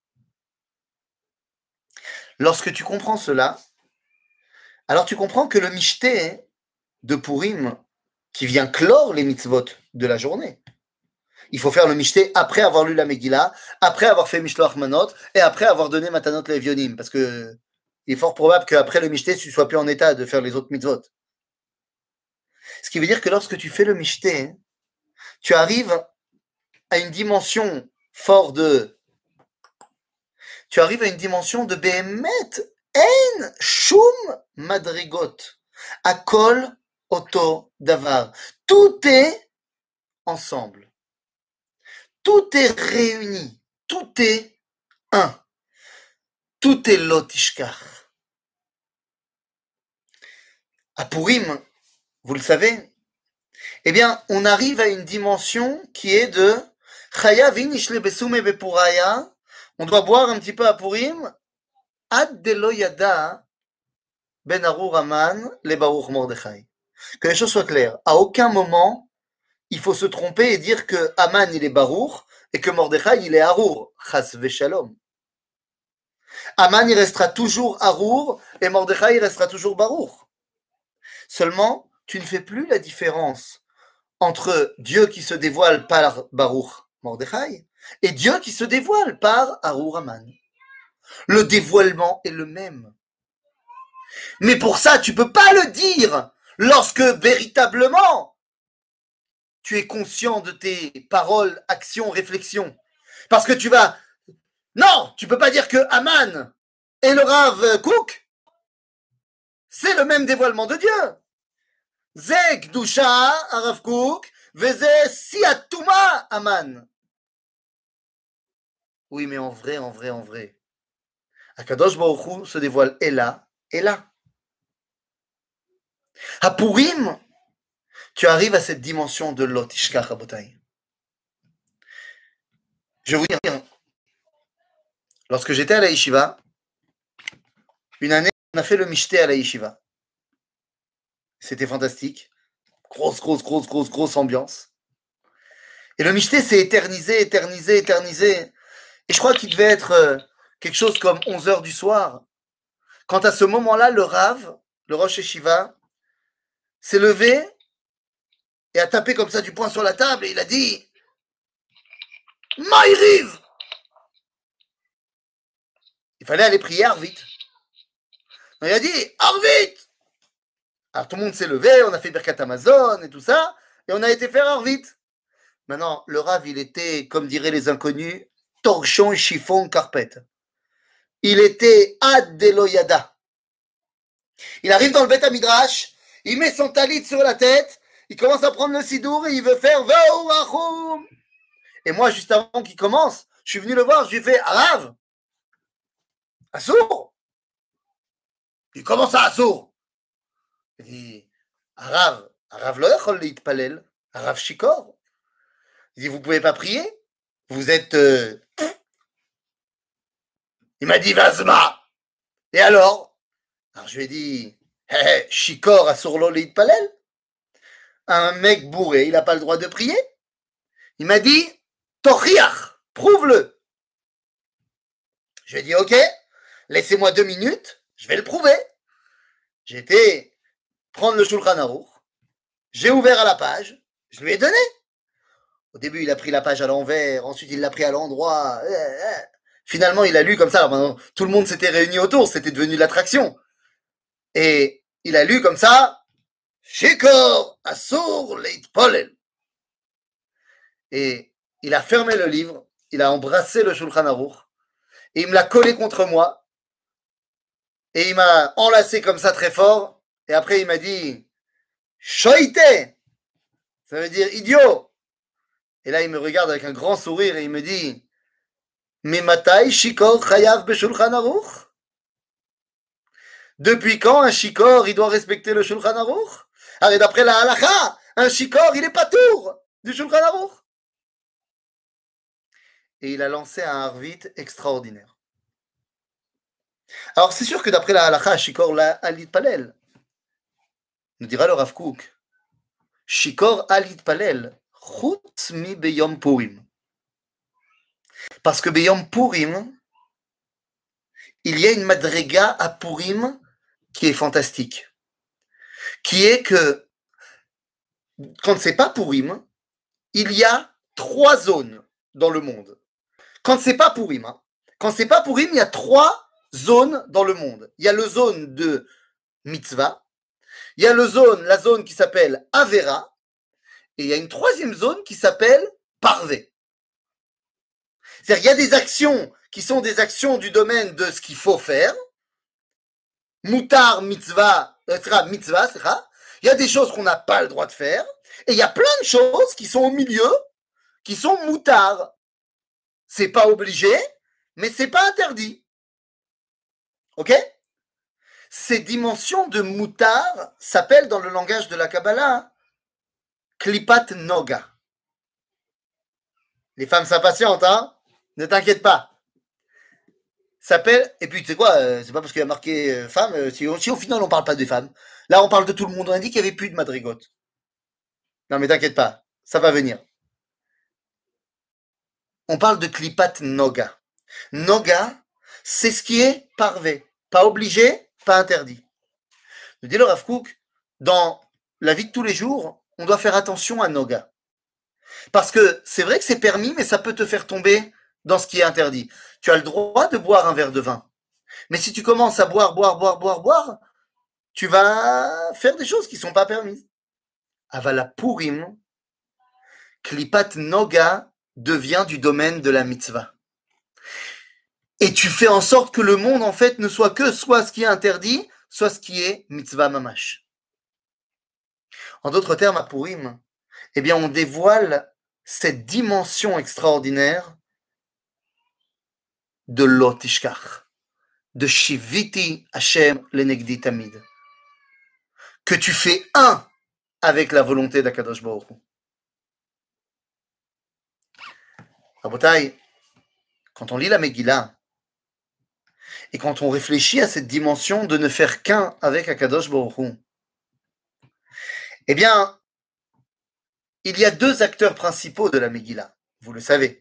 A: Lorsque tu comprends cela, alors tu comprends que le Mishté de Purim, qui vient clore les mitzvot de la journée, il faut faire le Mishté après avoir lu la Megillah, après avoir fait Mishloach Manot, et après avoir donné Matanot Levionim, parce que il est fort probable qu'après le Mishté, tu ne sois plus en état de faire les autres mitzvot. Ce qui veut dire que lorsque tu fais le Mishté, tu arrives à une dimension fort de... Tu arrives à une dimension de Behemet, En Shum Madrigot, Akol Oto Davar. Tout est ensemble. Tout est réuni. Tout est un. Tout est Lotishkar. À Purim, vous le savez, eh bien, on arrive à une dimension qui est de Chaya Vinishle Besume Bepuraya. On doit boire un petit peu à Purim. Ad Delo Yada Ben Arur Aman Le Baruch Mordechai. Que les choses soient claires. À aucun moment, il faut se tromper et dire que Aman il est Baruch et que Mordechai il est Arur. Chas Veshalom. Aman il restera toujours Arur et Mordechai il restera toujours Baruch. Seulement, tu ne fais plus la différence entre Dieu qui se dévoile par Baruch Mordechai et Dieu qui se dévoile par Arur Aman. Le dévoilement est le même. Mais pour ça, tu ne peux pas le dire lorsque véritablement tu es conscient de tes paroles, actions, réflexions. Parce que tu vas... Non, tu peux pas dire que Aman et le Rav Kook, c'est le même dévoilement de Dieu. Zek Dusha, Rav Kook, Veze Siatuma, Aman. Oui, mais en vrai. Akadosh Baruch Hu se dévoile et là. À Purim, tu arrives à cette dimension de l'Otishka Rabotai. Je vais vous dire, lorsque j'étais à la Yeshiva, une année, on a fait le Mishté à la Yeshiva. C'était fantastique. Grosse ambiance. Et le Mishté s'est éternisé. Et je crois qu'il devait être quelque chose comme 11h du soir. Quand à ce moment-là, le Rav, le Rosh Yeshiva, s'est levé et a tapé comme ça du poing sur la table et il a dit « Maïriv !» Il fallait aller prier Arvit. Il a dit « Arvit !» Alors tout le monde s'est levé, on a fait Birkat Amazon et tout ça, et on a été faire Arvit. Maintenant, le Rav, il était, comme diraient les inconnus, torchon, chiffon, carpette. Il était Ad-Deloyada. Il arrive dans le Beth Midrash, il met son talit sur la tête, il commence à prendre le sidour et il veut faire Vaourachum. Et moi, juste avant qu'il commence, je suis venu le voir, je lui ai fait Arav, Assour. Il commence à Assour. Il dit Arav lo yachol leitpalel, Arav shikor. Il dit vous pouvez pas prier, vous êtes. Il m'a dit Vazma. Et alors je lui ai dit shikor assour lo leitpalel. Un mec bourré, il n'a pas le droit de prier. Il m'a dit Tochiach, prouve-le. Je lui ai dit ok, laissez-moi 2 minutes, je vais le prouver. J'ai été prendre le Shulchan Aruch, j'ai ouvert à la page, je lui ai donné. Au début, il a pris la page à l'envers, ensuite il l'a pris à l'endroit. Finalement, il a lu comme ça. Alors, tout le monde s'était réuni autour, c'était devenu l'attraction. Et il a lu comme ça Shikor Asur Leitpolel. Et il a fermé le livre, il a embrassé le Shulchan Aruch, et il me l'a collé contre moi, et il m'a enlacé comme ça très fort, et après il m'a dit Shoite, ça veut dire idiot. Et là il me regarde avec un grand sourire et il me dit Mimatai Shikor Chayav Beshulchan Aruch. Depuis quand un Shikor il doit respecter le Shulchan Aruch? Alors d'après la halakha, un Shikor il est pas tour du Shulchan Aruch. Et il a lancé un Arvit extraordinaire. Alors c'est sûr que d'après la halakha, Shikor la alit palel. Nous dira le Rav Kook, Shikor alit palel, chutz mi beyom Purim. Parce que beyom Purim, il y a une madrega à Purim qui est fantastique. Qui est que, quand c'est pas Purim, il y a 3 zones dans le monde. Quand c'est pas Purim, il y a 3 zones dans le monde. Il y a la zone de mitzvah, il y a la zone qui s'appelle Avera, et il y a une 3e zone qui s'appelle Parvé. C'est-à-dire qu'il y a des actions qui sont des actions du domaine de ce qu'il faut faire, Mutar, mitzvah, mitzvah, il y a des choses qu'on n'a pas le droit de faire, et il y a plein de choses qui sont au milieu, qui sont Mutar. C'est pas obligé, mais c'est pas interdit. Ok? Ces dimensions de Mutar s'appellent dans le langage de la Kabbalah Klipat Noga. Les femmes s'impatientent, hein? Ne t'inquiète pas. S'appelle, et puis tu sais quoi, c'est pas parce qu'il y a marqué femme, si au final on parle pas des femmes. Là on parle de tout le monde, on a dit qu'il n'y avait plus de madrigote. Non mais t'inquiète pas, ça va venir. On parle de Klipat Noga. Noga, c'est ce qui est parvé. Pas obligé, pas interdit. Nous dit le Rav Kook, dans la vie de tous les jours, on doit faire attention à Noga. Parce que c'est vrai que c'est permis, mais ça peut te faire tomber dans ce qui est interdit. Tu as le droit de boire un verre de vin. Mais si tu commences à boire, tu vas faire des choses qui ne sont pas permises. Avala Purim, Klipat Noga devient du domaine de la mitzvah. Et tu fais en sorte que le monde, en fait, ne soit que soit ce qui est interdit, soit ce qui est mitzvah mamash. En d'autres termes, à Purim, eh bien, on dévoile cette dimension extraordinaire de l'otishkach, de Shiviti Hashem lenegdi tamid, que tu fais un avec la volonté d'Akadosh Baruch Hu. Rabotai, quand on lit la Megillah, et quand on réfléchit à cette dimension de ne faire qu'un avec Akadosh Baruch Hu, eh bien, il y a deux acteurs principaux de la Megillah, vous le savez.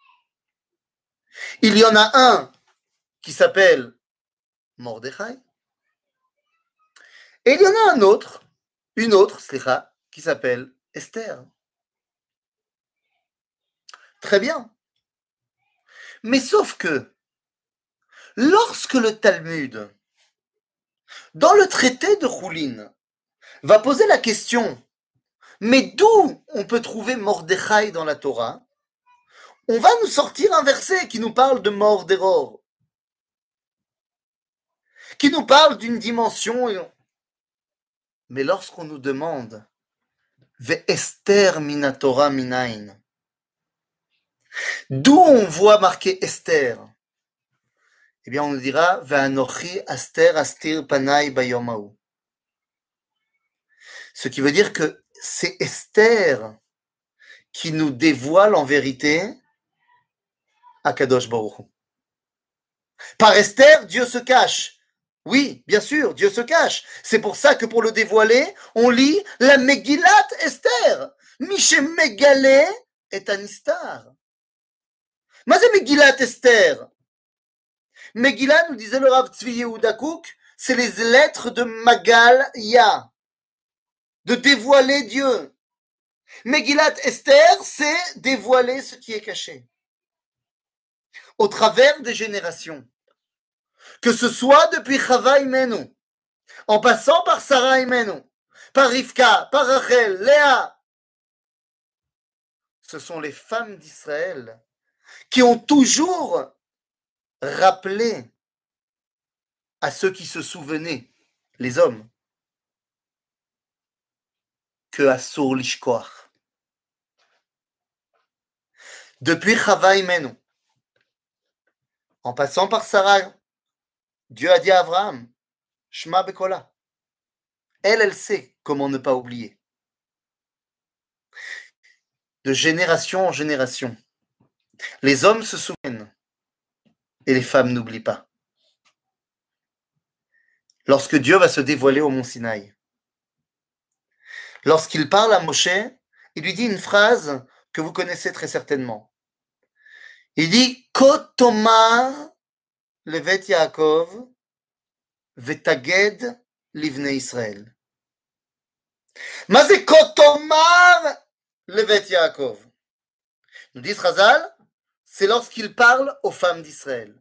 A: Il y en a un qui s'appelle Mordechai, et il y en a une autre, qui s'appelle Esther. Très bien. Mais sauf que, lorsque le Talmud, dans le traité de Choulin, va poser la question, mais d'où on peut trouver Mordechai dans la Torah, on va nous sortir un verset qui nous parle de Mordéror, qui nous parle d'une dimension. Mais lorsqu'on nous demande Esther mina Torah minain, d'où on voit marqué Esther, eh bien on nous dira Ve'anochi Aster Astir Panai Bayomahu. Ce qui veut dire que c'est Esther qui nous dévoile en vérité Akadosh Baruch Hu. Par Esther, Dieu se cache. Oui, bien sûr, Dieu se cache. C'est pour ça que pour le dévoiler, on lit la Megillat Esther. Mishe Megale et Anistar. Mais c'est Megillat Esther. Megillah, nous disait le Rav Tzvi Yehuda Kook, c'est les lettres de Magal Ya, de dévoiler Dieu. Megillat Esther, c'est dévoiler ce qui est caché. Au travers des générations. Que ce soit depuis Chava Imenu, en passant par Sarah Imenu, par Rivka, par Rachel, Léa. Ce sont les femmes d'Israël qui ont toujours rappelé à ceux qui se souvenaient, les hommes, que Asur Lishkoach. Depuis Chava Imenu, en passant par Sarah, Dieu a dit à Abraham, Shema Bekola. Elle sait comment ne pas oublier. De génération en génération, les hommes se souviennent et les femmes n'oublient pas. Lorsque Dieu va se dévoiler au mont Sinaï, lorsqu'il parle à Moshe, il lui dit une phrase que vous connaissez très certainement. Il dit Kotomar levet Yaakov vetaged livne Israël. Ma c'est Kotomar levet Yaakov. Nous dit Chazal, c'est lorsqu'il parle aux femmes d'Israël.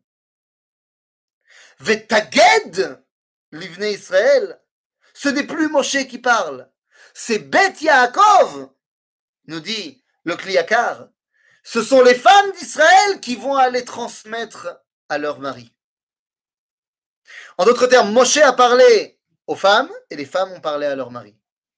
A: Vetaged livne Israël, ce n'est plus Moshe qui parle, c'est Bet Yaakov, nous dit le Kliakar. Ce sont les femmes d'Israël qui vont aller transmettre à leur mari. En d'autres termes, Moshe a parlé aux femmes et les femmes ont parlé à leur mari.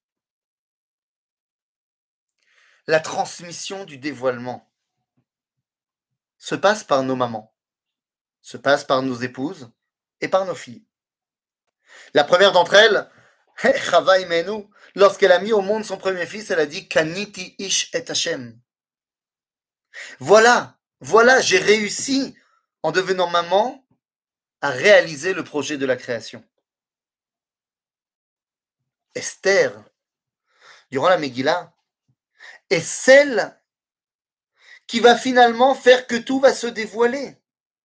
A: La transmission du dévoilement se passe par nos mamans, se passe par nos épouses et par nos filles. La première d'entre elles, Chava Imenu, lorsqu'elle a mis au monde son premier fils, elle a dit Kaniti ish et Hashem. Voilà, j'ai réussi en devenant maman à réaliser le projet de la création. Esther, durant la Megillah, est celle qui va finalement faire que tout va se dévoiler.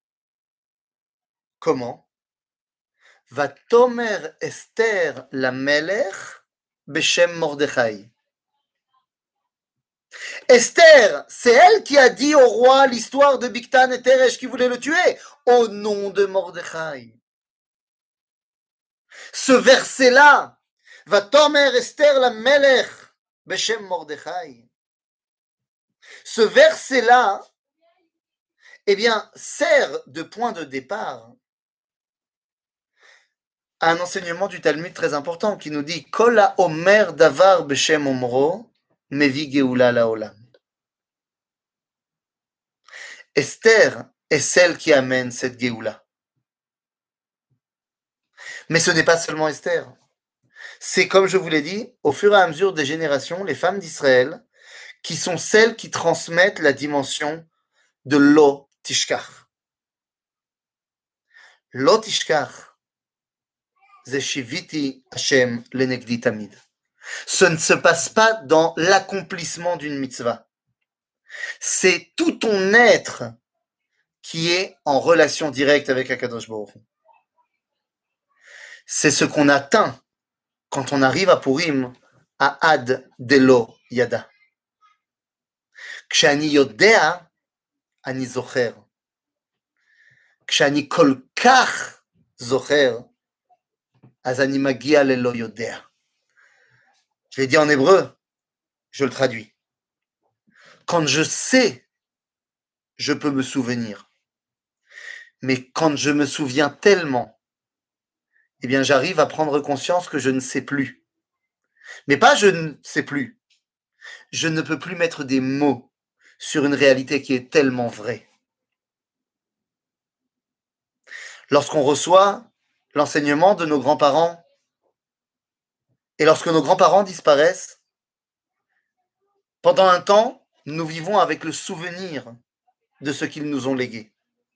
A: Comment? Va tomer Esther la Melech beshem Mordechai. Esther, c'est elle qui a dit au roi l'histoire de Bigtan et Teresh qui voulait le tuer au nom de Mordechai. Ce verset-là, va Tomer Esther la Melech, Beshem Mordechai. Ce verset-là, eh bien, sert de point de départ à un enseignement du Talmud très important qui nous dit Kol Omer Davar Beshem Omro, Mevi Geoula Laolam. Esther est celle qui amène cette Géoula. Mais ce n'est pas seulement Esther. C'est, comme je vous l'ai dit, au fur et à mesure des générations, les femmes d'Israël qui sont celles qui transmettent la dimension de Lo Tishkach. Lo Tishkach, ze shiviti Hashem lenegdi tamid. Ce ne se passe pas dans l'accomplissement d'une mitzvah. C'est tout ton être qui est en relation directe avec Akadosh Baruch Hu. C'est ce qu'on atteint quand on arrive à Purim, à Ad Delo Yada. Kshani Yodea, Ani Zocher. Kshani Kolkach Zocher, Az Ani Magia Lelo Yodea. Je l'ai dit en hébreu, je le traduis. Quand je sais, je peux me souvenir. Mais quand je me souviens tellement, eh bien j'arrive à prendre conscience que je ne sais plus. Mais pas je ne sais plus. Je ne peux plus mettre des mots sur une réalité qui est tellement vraie. Lorsqu'on reçoit l'enseignement de nos grands-parents et lorsque nos grands-parents disparaissent, pendant un temps, nous vivons avec le souvenir de ce qu'ils nous ont légué.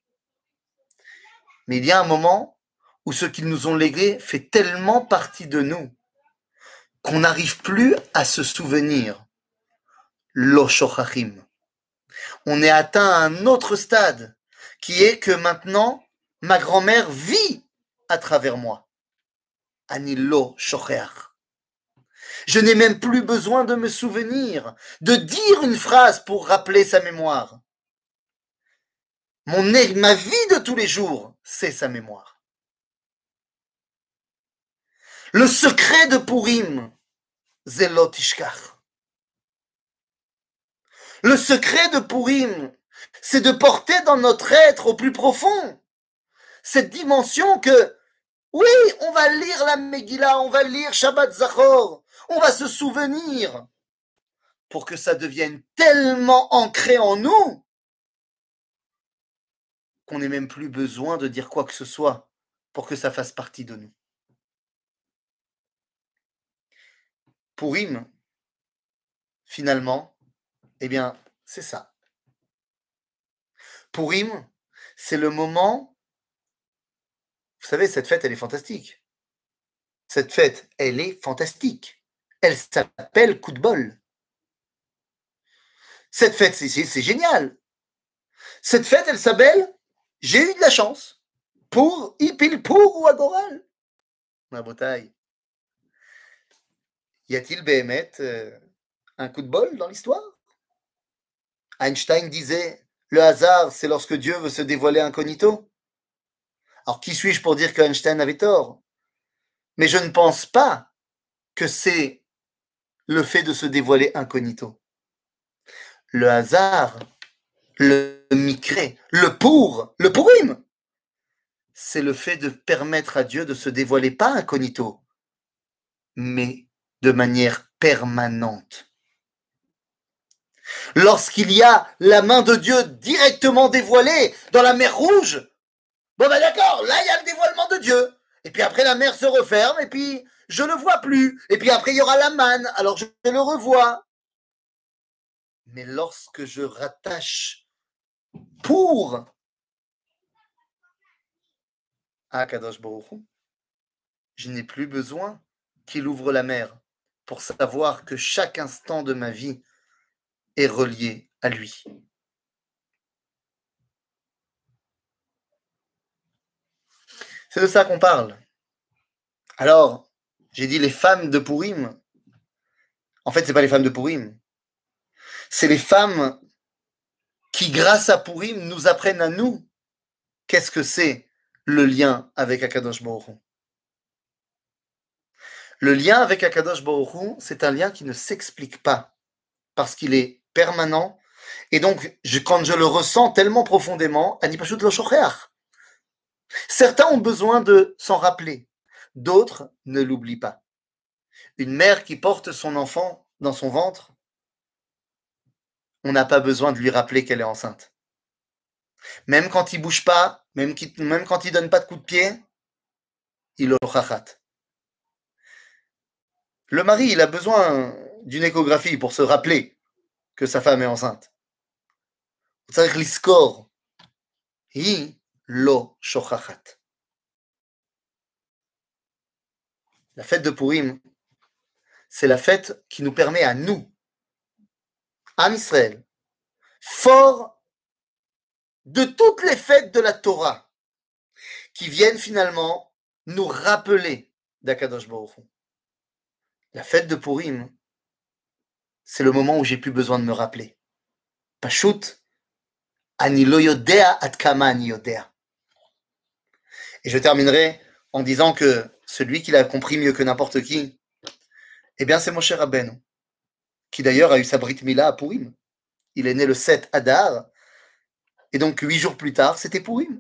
A: Mais il y a un moment où ce qu'ils nous ont légué fait tellement partie de nous qu'on n'arrive plus à se souvenir. Lo shochachim. On est atteint à un autre stade qui est que maintenant, ma grand-mère vit à travers moi. Ani lo shocheach. Je n'ai même plus besoin de me souvenir, de dire une phrase pour rappeler sa mémoire. Ma vie de tous les jours, c'est sa mémoire. Le secret de Purim, c'est lo tishkach. Le secret de Purim, c'est de porter dans notre être au plus profond cette dimension que, oui, on va lire la Megillah, on va lire Shabbat Zachor, on va se souvenir pour que ça devienne tellement ancré en nous qu'on n'ait même plus besoin de dire quoi que ce soit pour que ça fasse partie de nous. Purim, finalement, eh bien, c'est ça. Purim, c'est le moment, vous savez, cette fête, elle est fantastique. Cette fête, elle est fantastique. Elle s'appelle coup de bol. Cette fête, c'est génial. Cette fête, elle s'appelle j'ai eu de la chance. Pour, pile pour ou agoral. Ma bataille. Y a-t-il Béhémet un coup de bol dans l'histoire? Einstein disait le hasard, c'est lorsque Dieu veut se dévoiler incognito. Alors, qui suis-je pour dire que Einstein avait tort? Mais je ne pense pas que c'est le fait de se dévoiler incognito. Le hasard, le micré, le pourim, c'est le fait de permettre à Dieu de se dévoiler pas incognito, mais de manière permanente. Lorsqu'il y a la main de Dieu directement dévoilée dans la mer Rouge, bon ben d'accord, là il y a le dévoilement de Dieu. Et puis après la mer se referme et puis je ne le vois plus. Et puis après il y aura la manne, alors je le revois. Mais lorsque je rattache pour à Kadosh Baruch Hu, je n'ai plus besoin qu'il ouvre la mer pour savoir que chaque instant de ma vie est relié à lui. C'est de ça qu'on parle. Alors, j'ai dit les femmes de Purim. En fait, c'est pas les femmes de Purim. C'est les femmes qui, grâce à Purim, nous apprennent à nous qu'est-ce que c'est le lien avec Akadosh Baruch Hu. Le lien avec Akadosh Baruch Hu, c'est un lien qui ne s'explique pas, parce qu'il est permanent, et donc, quand je le ressens tellement profondément, ani pashut lo shocheach. Certains ont besoin de s'en rappeler, d'autres ne l'oublient pas. Une mère qui porte son enfant dans son ventre, on n'a pas besoin de lui rappeler qu'elle est enceinte. Même quand il bouge pas, même quand il donne pas de coup de pied, il le chachat. Le mari, il a besoin d'une échographie pour se rappeler que sa femme est enceinte. הוא צריך לזכור, היא לא שוכחת. La fête de Purim, c'est la fête qui nous permet à nous, Am Israël, fort de toutes les fêtes de la Torah, qui viennent finalement nous rappeler d'Akadosh Baruch Hu. La fête de Purim, c'est le moment où j'ai plus besoin de me rappeler. Pashut, ani lo yodea ad kama ani yodea. Et je terminerai en disant que celui qui l'a compris mieux que n'importe qui, eh bien c'est Moshe Rabbeinu, qui d'ailleurs a eu sa Brit Mila à Purim. Il est né le 7 Adar, et donc 8 jours plus tard, c'était Purim.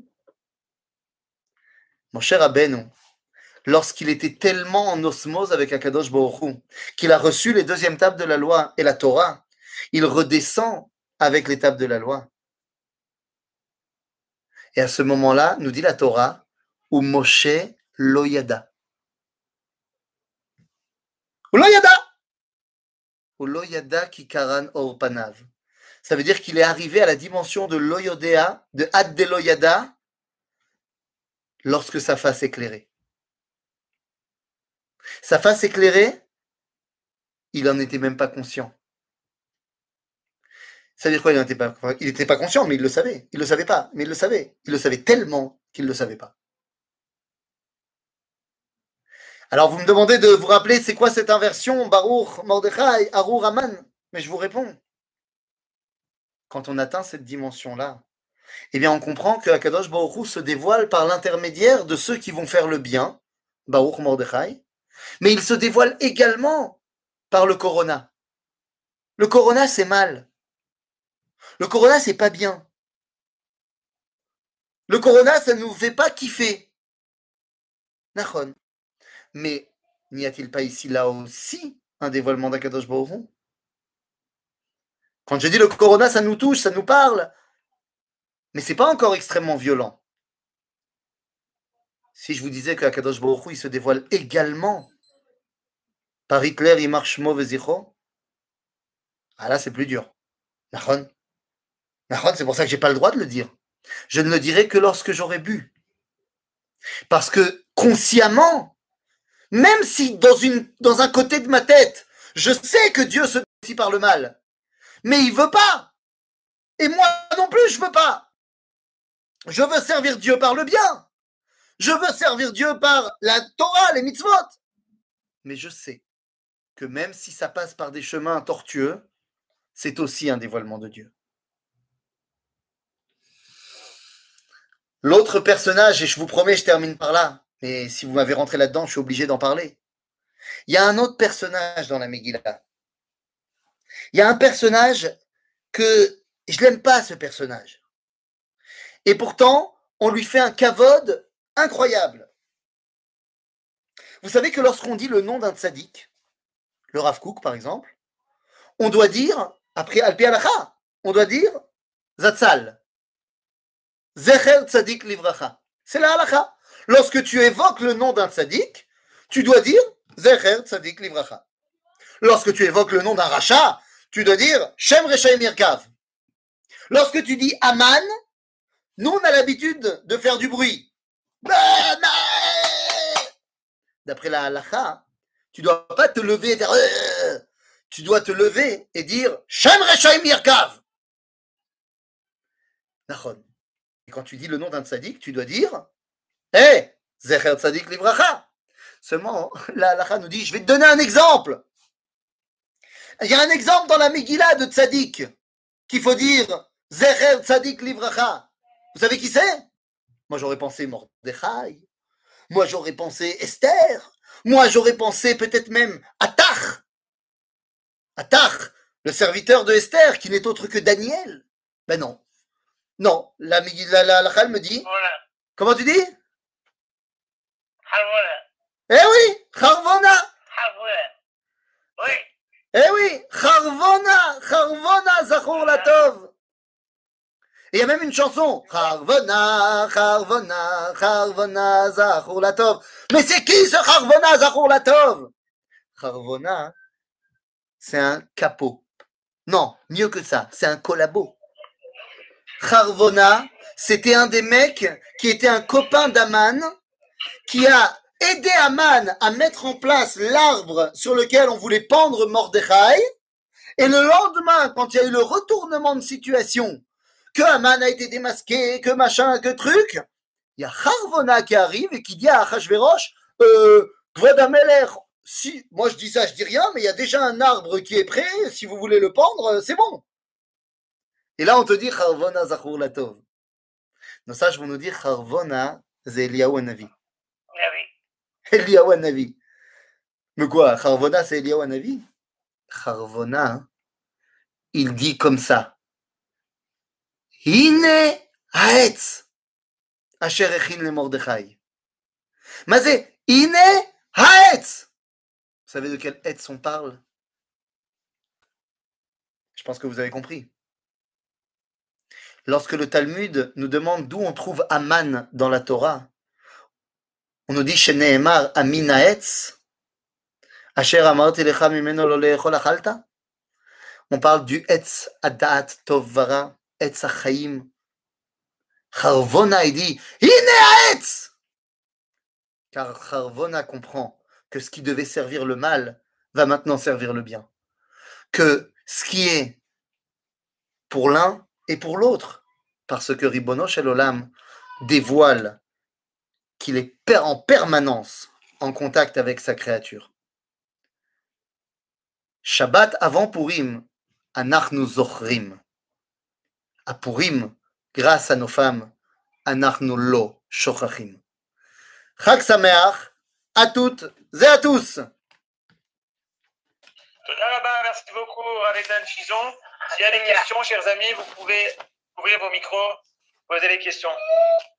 A: Moshe Rabbeinu, lorsqu'il était tellement en osmose avec Akadosh Baruch Hu, qu'il a reçu les deuxièmes tables de la loi et la Torah, il redescend avec les tables de la loi. Et à ce moment-là, nous dit la Torah, ou Moshe lo yada. Ou lo yada. Ou lo yada ki karan or panav. Ça veut dire qu'il est arrivé à la dimension de lo yodea, de ad de lo yada, lorsque sa face éclairée. Sa face éclairée, il n'en était même pas conscient. Ça veut dire quoi, il n'était pas conscient, mais il le savait. Il ne le savait pas, mais il le savait. Il le savait tellement qu'il ne le savait pas. Alors vous me demandez de vous rappeler c'est quoi cette inversion, Baruch, Mordechai, Arur, Aman. Mais je vous réponds. Quand on atteint cette dimension-là, eh bien on comprend que Akadosh Baruch Hu se dévoile par l'intermédiaire de ceux qui vont faire le bien, Baruch, Mordechai, mais il se dévoile également par le Corona. Le Corona, c'est mal. Le Corona, c'est pas bien. Le Corona, ça ne nous fait pas kiffer. Nachon. Mais n'y a-t-il pas ici, là aussi, un dévoilement d'Akadosh Baruch Hu? Quand je dis le Corona, ça nous touche, ça nous parle. Mais c'est pas encore extrêmement violent. Si je vous disais que Akadosh Baruch Hu, il se dévoile également par Hitler, Yimar Shmo Vezicho, ah là, c'est plus dur. Nachon. Nachon, c'est pour ça que j'ai pas le droit de le dire. Je ne le dirai que lorsque j'aurai bu. Parce que consciemment, même si dans un côté de ma tête, je sais que Dieu se décide par le mal, mais il veut pas. Et moi non plus, je veux pas. Je veux servir Dieu par le bien. Je veux servir Dieu par la Torah, les mitzvot. Mais je sais que même si ça passe par des chemins tortueux, c'est aussi un dévoilement de Dieu. L'autre personnage, et je vous promets, je termine par là, mais si vous m'avez rentré là-dedans, je suis obligé d'en parler. Il y a un autre personnage dans la Megillah. Il y a un personnage que je l'aime pas, ce personnage. Et pourtant, on lui fait un kavod incroyable. Vous savez que lorsqu'on dit le nom d'un tzaddik, le Rav Kook par exemple, on doit dire, après Alpi Halacha, on doit dire Zatzal. Zecher Tzadik Livracha. C'est la Halacha. Lorsque tu évoques le nom d'un tzaddik, tu dois dire Zecher Tzadik Livracha. Lorsque tu évoques le nom d'un rachat, tu dois dire Shem Rechaim Yirkav. Lorsque tu dis Aman, nous on a l'habitude de faire du bruit. D'après la Halacha, tu ne dois pas te lever et faire tu dois te lever et dire Shem Rechaim Yirkav. Et quand tu dis le nom d'un tzaddik, tu dois dire Zecher Tzadik Livracha. Seulement, la Halacha nous dit je vais te donner un exemple. Il y a un exemple dans la Megillah de tzaddik qu'il faut dire Zecher Tzadik Livracha. Vous savez qui c'est? Moi j'aurais pensé Mordechai. Moi j'aurais pensé Esther. Moi, j'aurais pensé peut-être même à Tach, le serviteur de Esther, qui n'est autre que Daniel. Ben non. Non, la Chal me dit.
B: Voilà.
A: Comment tu dis?
B: Harvona.
A: Eh oui, Harvona.
B: Harvona. Oui.
A: Eh oui, Harvona, Zachor Latov. Et il y a même une chanson. Harvona, Zachor Latov. Mais c'est qui ce Harvona, Zachor Latov? Harvona, c'est un capot. Non, mieux que ça, c'est un collabo. Harvona, c'était un des mecs qui était un copain d'Aman, qui a aidé Aman à mettre en place l'arbre sur lequel on voulait pendre Mordechai. Et le lendemain, quand il y a eu le retournement de situation, que Aman a été démasqué, que machin, que truc, il y a Harvona qui arrive et qui dit à Achashverosh, Kvod Amelech, si, moi je dis ça, je dis rien, mais il y a déjà un arbre qui est prêt, si vous voulez le pendre, c'est bon. Et là, on te dit Harvona Zachor Latov. Nos sages vont nous dire Harvona, c'est Eliyahu Hanavi. Eliyahu Hanavi. Mais quoi, Harvona, c'est Eliyahu Hanavi? Harvona, il dit comme ça. Hine haetz asher echin le Mordechai. Mais c'est Hine haetz. Vous savez de quel etz on parle? Je pense que vous avez compris. Lorsque le Talmud nous demande d'où on trouve Aman dans la Torah, on nous dit chez Nehemar Amin haetz asher amarti lecha mimeno lo le'echol achalta. On parle du etz adat tov vara, etz achaim. Harvona, il dit Hine haetz. Car Harvona comprend que ce qui devait servir le mal va maintenant servir le bien. Que ce qui est pour l'un et pour l'autre. Parce que Ribono Shel Olam dévoile qu'il est en permanence en contact avec sa créature. Shabbat avant Purim, Anachnu Zochrim. À Purim, grâce à nos femmes, Anachnu Lo Shochachim. Chag Sameach à toutes et à tous.
B: Merci beaucoup, Alédan Chison. S'il y a des questions, chers amis, vous pouvez ouvrir vos micros, poser les questions.